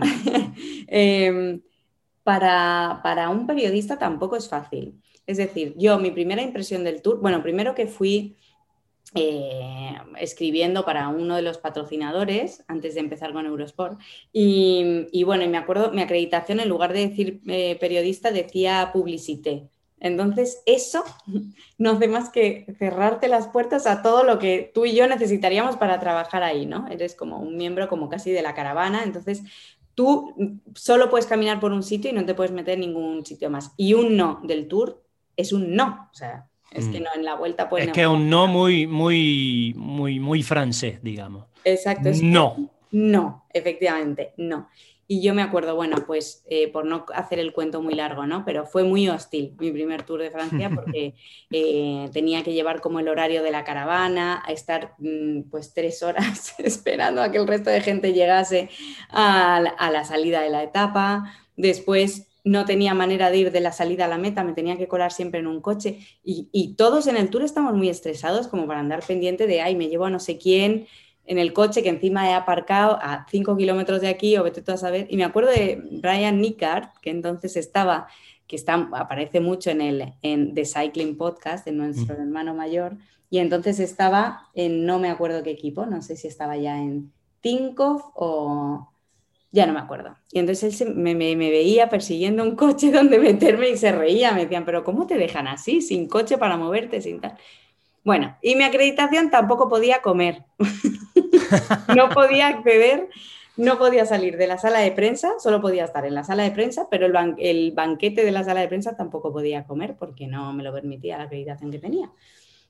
para un periodista tampoco es fácil. Es decir, mi primera impresión del tour, bueno, primero que fui escribiendo para uno de los patrocinadores antes de empezar con Eurosport y bueno, y me acuerdo, mi acreditación en lugar de decir periodista decía publicité. Entonces eso no hace más que cerrarte las puertas a todo lo que tú y yo necesitaríamos para trabajar ahí, ¿no? Eres como un miembro como casi de la caravana, entonces tú solo puedes caminar por un sitio y no te puedes meter en ningún sitio más. Y un no del tour es un no, o sea, es que no en la vuelta pues es que es un no muy francés, digamos. Exacto. No, efectivamente, no. Y yo me acuerdo, bueno, pues por no hacer el cuento muy largo, ¿no? Pero fue muy hostil mi primer Tour de Francia porque tenía que llevar como el horario de la caravana, a estar pues 3 horas esperando a que el resto de gente llegase a la salida de la etapa. Después no tenía manera de ir de la salida a la meta, me tenía que colar siempre en un coche. Y todos en el Tour estamos muy estresados como para andar pendiente de, ay, me llevo a no sé quién en el coche que encima he aparcado a 5 kilómetros de aquí o vete tú a saber. Y me acuerdo de Brian Nicard, que entonces aparece mucho en The Cycling Podcast, en nuestro hermano mayor, y entonces estaba en no me acuerdo qué equipo, no sé si estaba ya en Tinkoff o... ya no me acuerdo. Y entonces él me veía persiguiendo un coche donde meterme y se reía, me decían, pero ¿cómo te dejan así, sin coche para moverte, sin tal? Bueno, y mi acreditación tampoco podía comer. No podía acceder, no podía salir de la sala de prensa, solo podía estar en la sala de prensa, pero el banquete de la sala de prensa tampoco podía comer porque no me lo permitía la acreditación que tenía.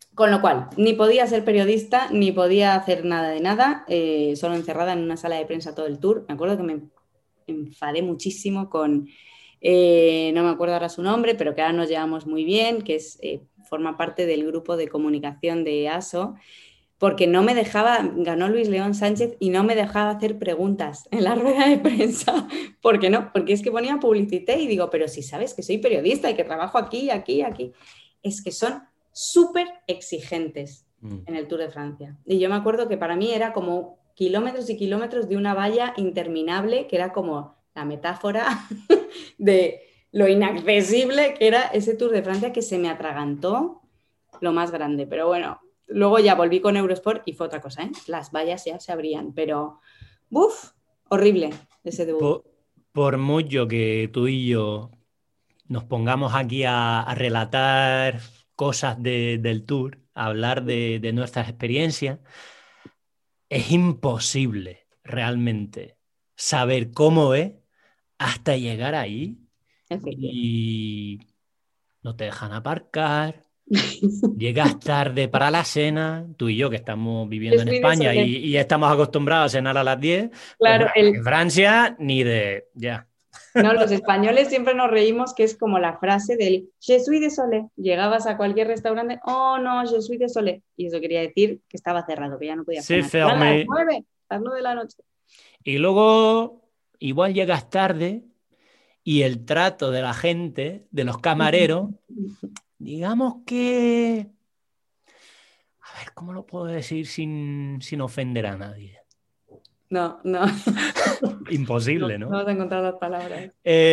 Con lo cual, ni podía ser periodista, ni podía hacer nada de nada, solo encerrada en una sala de prensa todo el tour. Me acuerdo que me enfadé muchísimo con, no me acuerdo ahora su nombre, pero que ahora nos llevamos muy bien, que forma parte del grupo de comunicación de ASO, porque no me dejaba, ganó Luis León Sánchez y no me dejaba hacer preguntas en la rueda de prensa. ¿Por qué no? Porque es que ponía publicité y digo, pero si sabes que soy periodista y que trabajo aquí. Es que son súper exigentes en el Tour de Francia. Y yo me acuerdo que para mí era como kilómetros y kilómetros de una valla interminable, que era como la metáfora de lo inaccesible que era ese Tour de Francia, que se me atragantó lo más grande. Pero bueno, luego ya volví con Eurosport y fue otra cosa, ¿eh? Las vallas ya se abrían, pero ¡buf! Horrible ese debut. Por mucho que tú y yo nos pongamos aquí a relatar cosas del Tour, a hablar de nuestras experiencias, es imposible realmente saber cómo es hasta llegar ahí y no te dejan aparcar, llegas tarde para la cena, tú y yo que estamos viviendo en España y estamos acostumbrados a cenar a las 10, claro, pues, en Francia ni de... ya. No, los españoles siempre nos reímos que es como la frase del je suis désolé. Llegabas a cualquier restaurante, oh no, je suis désolé. Y eso quería decir que estaba cerrado, que ya no podía cenar. A las 9 de la noche. Y luego igual llegas tarde y el trato de la gente, de los camareros, digamos que... A ver, ¿cómo lo puedo decir sin ofender a nadie? No. Imposible, ¿no? No vas a encontrar las palabras.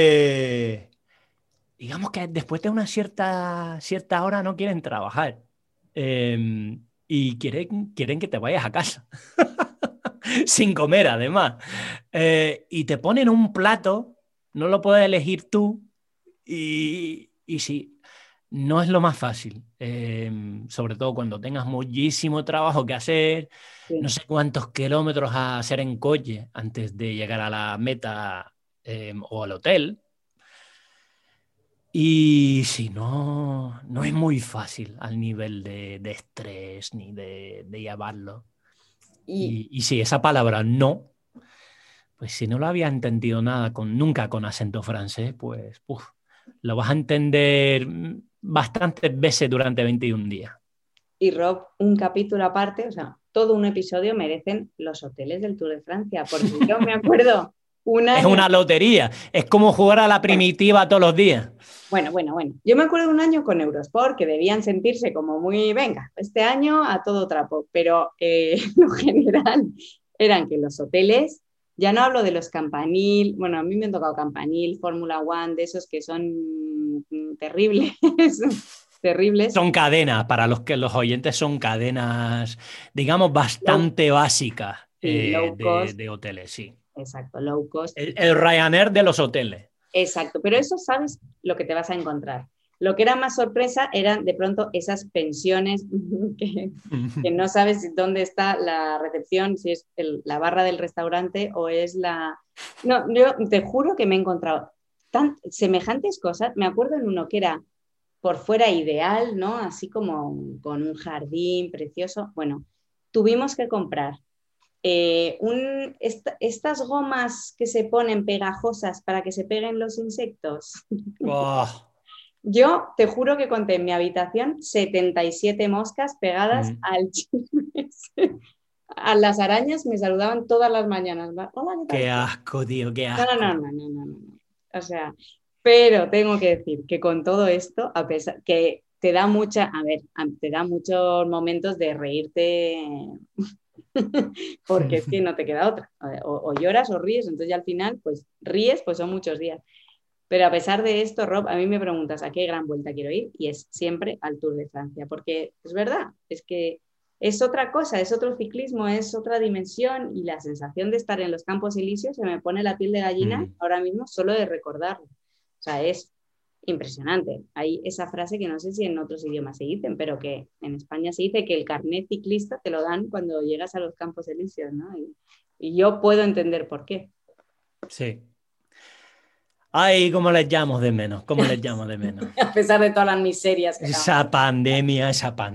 Digamos que después de una cierta hora no quieren trabajar. Y quieren que te vayas a casa. Sin comer, además. Y te ponen un plato, no lo puedes elegir tú. Y sí, no es lo más fácil. Sobre todo cuando tengas muchísimo trabajo que hacer. Sí. No sé cuántos kilómetros a hacer en coche antes de llegar a la meta o al hotel. Y sí, no es muy fácil al nivel de estrés ni de llevarlo. Y sí, esa palabra no, pues si no lo había entendido nunca con acento francés, pues lo vas a entender bastantes veces durante 21 días. Y Rob, un capítulo aparte, o sea, todo un episodio merecen los hoteles del Tour de Francia, porque yo me acuerdo Es una lotería, es como jugar a la primitiva todos los días. Bueno. Yo me acuerdo un año con Eurosport que debían sentirse como muy, venga, este año a todo trapo, pero lo general eran que los hoteles, ya no hablo de los Campanil, bueno, a mí me han tocado Campanil, Fórmula One, de esos que son terribles. Terribles. Son cadenas, para los oyentes son cadenas, digamos, bastante básicas de hoteles, sí. Exacto, low cost. El Ryanair de los hoteles. Exacto, pero eso sabes lo que te vas a encontrar. Lo que era más sorpresa eran de pronto esas pensiones que no sabes dónde está la recepción, si es la barra del restaurante o es la... No, yo te juro que me he encontrado semejantes cosas. Me acuerdo en uno que era por fuera ideal, ¿no? Así como con un jardín precioso. Bueno, tuvimos que comprar estas gomas que se ponen pegajosas para que se peguen los insectos. Oh. Yo te juro que conté en mi habitación 77 moscas pegadas al chisme. A las arañas me saludaban todas las mañanas. Hola, ¿qué tal? Qué asco, tío, qué asco. No. O sea, pero tengo que decir que con todo esto, a pesar que te da muchos momentos de reírte porque es que no te queda otra. O lloras o ríes, entonces ya al final, pues ríes, pues son muchos días. Pero a pesar de esto, Rob, a mí me preguntas a qué gran vuelta quiero ir y es siempre al Tour de Francia, porque es verdad, es que es otra cosa, es otro ciclismo, es otra dimensión y la sensación de estar en los Campos Elíseos se me pone la piel de gallina ahora mismo solo de recordarlo. O sea, es impresionante. Hay esa frase que no sé si en otros idiomas se dicen, pero que en España se dice que el carnet ciclista te lo dan cuando llegas a los Campos Elíseos, ¿no? Y yo puedo entender por qué. Sí. Ay, cómo les llamo de menos, cómo les llamo de menos. A pesar de todas las miserias que Esa pandemia.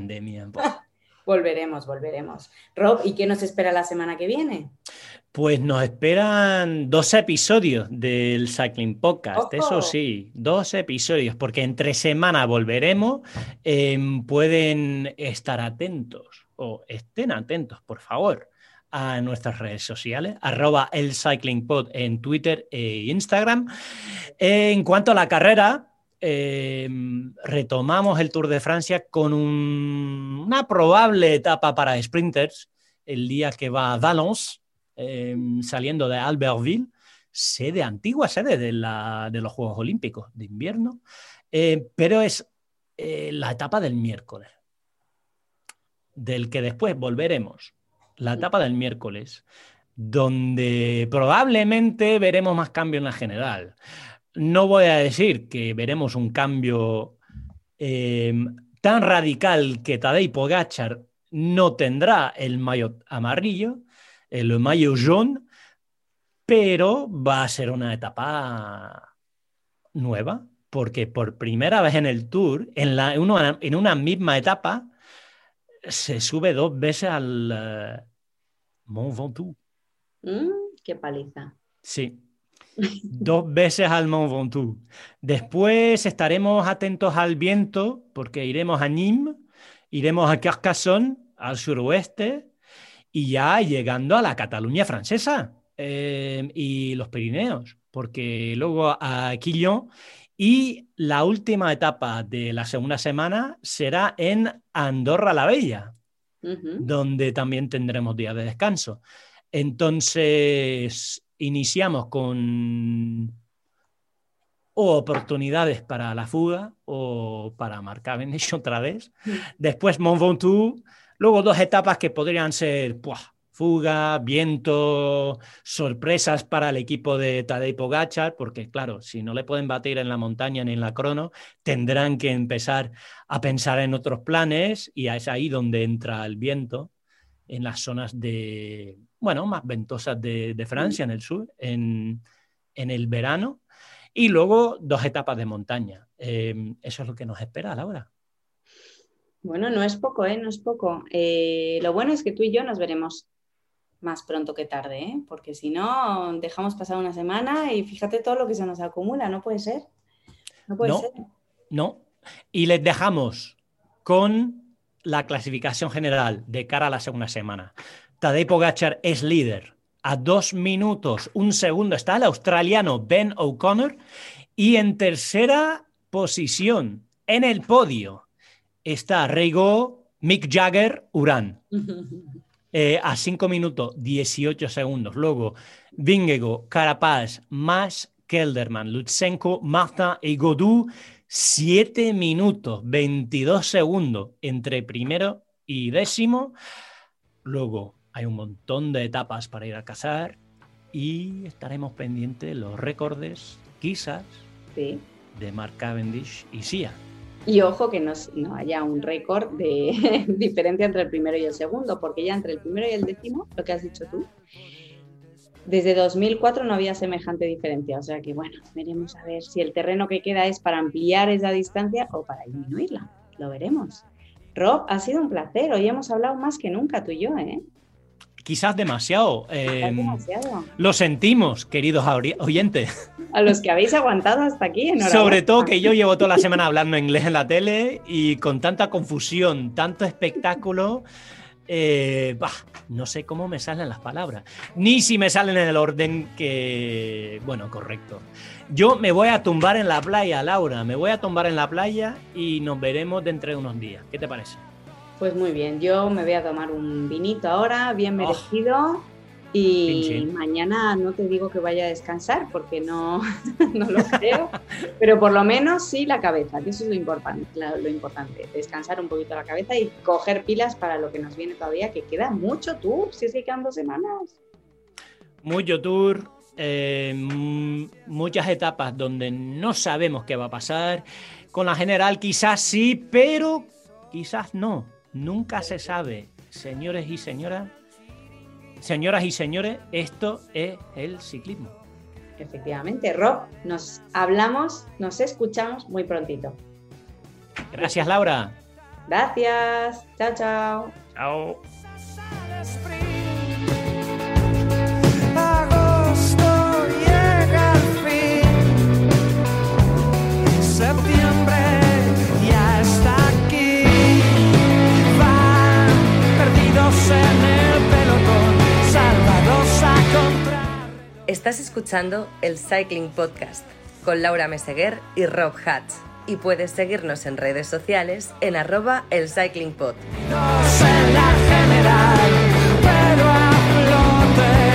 Volveremos. Rob, ¿y qué nos espera la semana que viene? Pues nos esperan 2 episodios del Cycling Podcast, ¡Ojo! Eso sí, 2 episodios, porque entre semana volveremos. Pueden estar atentos, o estén atentos, por favor, a nuestras redes sociales, @elcyclingpod en Twitter e Instagram. En cuanto a la carrera, retomamos el Tour de Francia con una probable etapa para sprinters el día que va a Valence, saliendo de Albertville, antigua sede de los Juegos Olímpicos de invierno, pero es la etapa del miércoles, del que después volveremos. La etapa del miércoles, donde probablemente veremos más cambio en la general. No voy a decir que veremos un cambio tan radical que Tadej Pogačar no tendrá el maillot amarillo, el maillot jaune, pero va a ser una etapa nueva, porque por primera vez en el Tour, en una misma etapa, se sube 2 veces al Mont Ventoux. Qué paliza. Sí, 2 veces al Mont Ventoux. Después estaremos atentos al viento, porque iremos a Nîmes, iremos a Carcassonne, al suroeste, y ya llegando a la Cataluña francesa y los Pirineos, porque luego a Quillon, y la última etapa de la segunda semana será en Andorra la Bella, donde también tendremos días de descanso. Entonces, iniciamos con oportunidades para la fuga o para Mark Cavendish otra vez. Después Mont Ventoux, luego 2 etapas que podrían ser fuga, viento, sorpresas para el equipo de Tadej Pogačar, porque claro, si no le pueden batir en la montaña ni en la crono, tendrán que empezar a pensar en otros planes, y es ahí donde entra el viento, en las zonas más ventosas de Francia, en el sur, en el verano, y luego 2 etapas de montaña. Eso es lo que nos espera, Laura. Bueno, no es poco, no es poco. Lo bueno es que tú y yo nos veremos más pronto que tarde, porque si no, dejamos pasar una semana y fíjate todo lo que se nos acumula, no puede ser. No puede ser. No. Y les dejamos con la clasificación general de cara a la segunda semana. Tadej Pogačar es líder. A 2 minutos, 1 segundo está el australiano Ben O'Connor, y en tercera posición en el podio está Rigaud, Mick Jagger, Urán. A 5 minutos 18 segundos. Luego Vingegaard, Carapaz, Mas, Kelderman, Lutsenko, Martin y Gaudu. 7 minutos 22 segundos entre primero y décimo. Luego hay un montón de etapas para ir a cazar, y estaremos pendientes de los récords, quizás, de Mark Cavendish y Sia. Y ojo que no haya un récord de diferencia entre el primero y el segundo, porque ya entre el primero y el décimo, lo que has dicho tú, desde 2004 no había semejante diferencia. O sea que bueno, veremos a ver si el terreno que queda es para ampliar esa distancia o para disminuirla. Lo veremos. Rob, ha sido un placer. Hoy hemos hablado más que nunca tú y yo, Quizás demasiado. Lo sentimos, queridos oyentes. A los que habéis aguantado hasta aquí, enhorabuena. Sobre todo que yo llevo toda la semana hablando inglés en la tele, y con tanta confusión, tanto espectáculo, no sé cómo me salen las palabras, ni si me salen en el orden correcto. Yo me voy a tumbar en la playa, Laura, me voy a tumbar en la playa y nos veremos dentro de unos días. ¿Qué te parece? Pues muy bien, yo me voy a tomar un vinito ahora, bien merecido, y mañana no te digo que vaya a descansar, porque no lo creo, pero por lo menos sí la cabeza, que eso es lo importante, descansar un poquito la cabeza y coger pilas para lo que nos viene todavía, que queda mucho tour, si es que quedan 2 semanas. Mucho tour, muchas etapas donde no sabemos qué va a pasar, con la general quizás sí, pero quizás no. Nunca se sabe, señoras y señores, esto es el ciclismo. Efectivamente. Rob, nos hablamos, nos escuchamos muy prontito. Gracias, Laura. Gracias. Chao, chao. Chao. Agosto llega al fin, septiembre ya está aquí, van perdidos en el pelotón, salvados a encontrar. Estás escuchando el Cycling Podcast con Laura Meseguer y Rob Hatch, y puedes seguirnos en redes sociales en @elcyclingpod. En la general, pero a flote.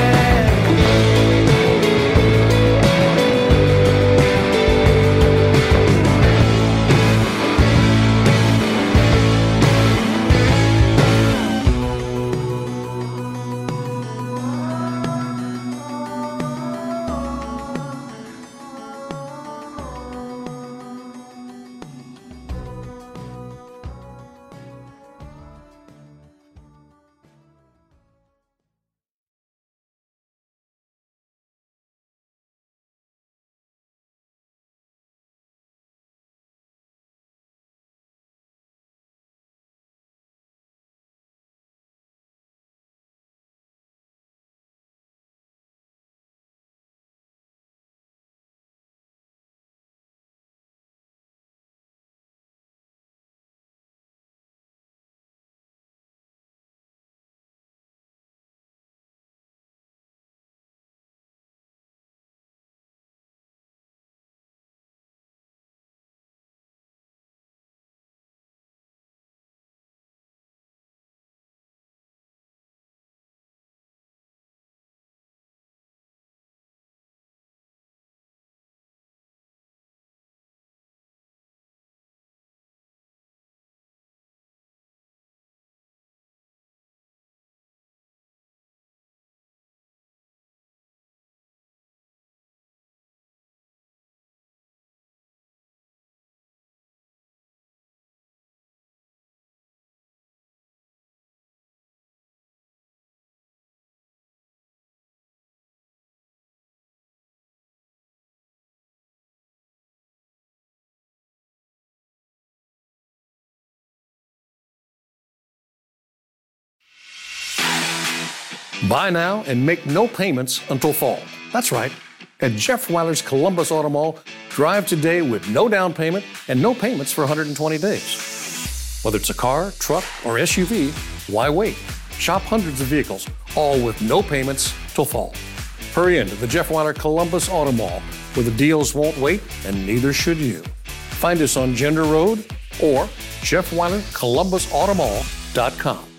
Buy now and make no payments until fall. That's right. At Jeff Weiler's Columbus Auto Mall, drive today with no down payment and no payments for 120 days. Whether it's a car, truck, or SUV, why wait? Shop hundreds of vehicles, all with no payments till fall. Hurry into the Jeff Weiler Columbus Auto Mall, where the deals won't wait and neither should you. Find us on Gender Road or JeffWeilerColumbusAutomall.com.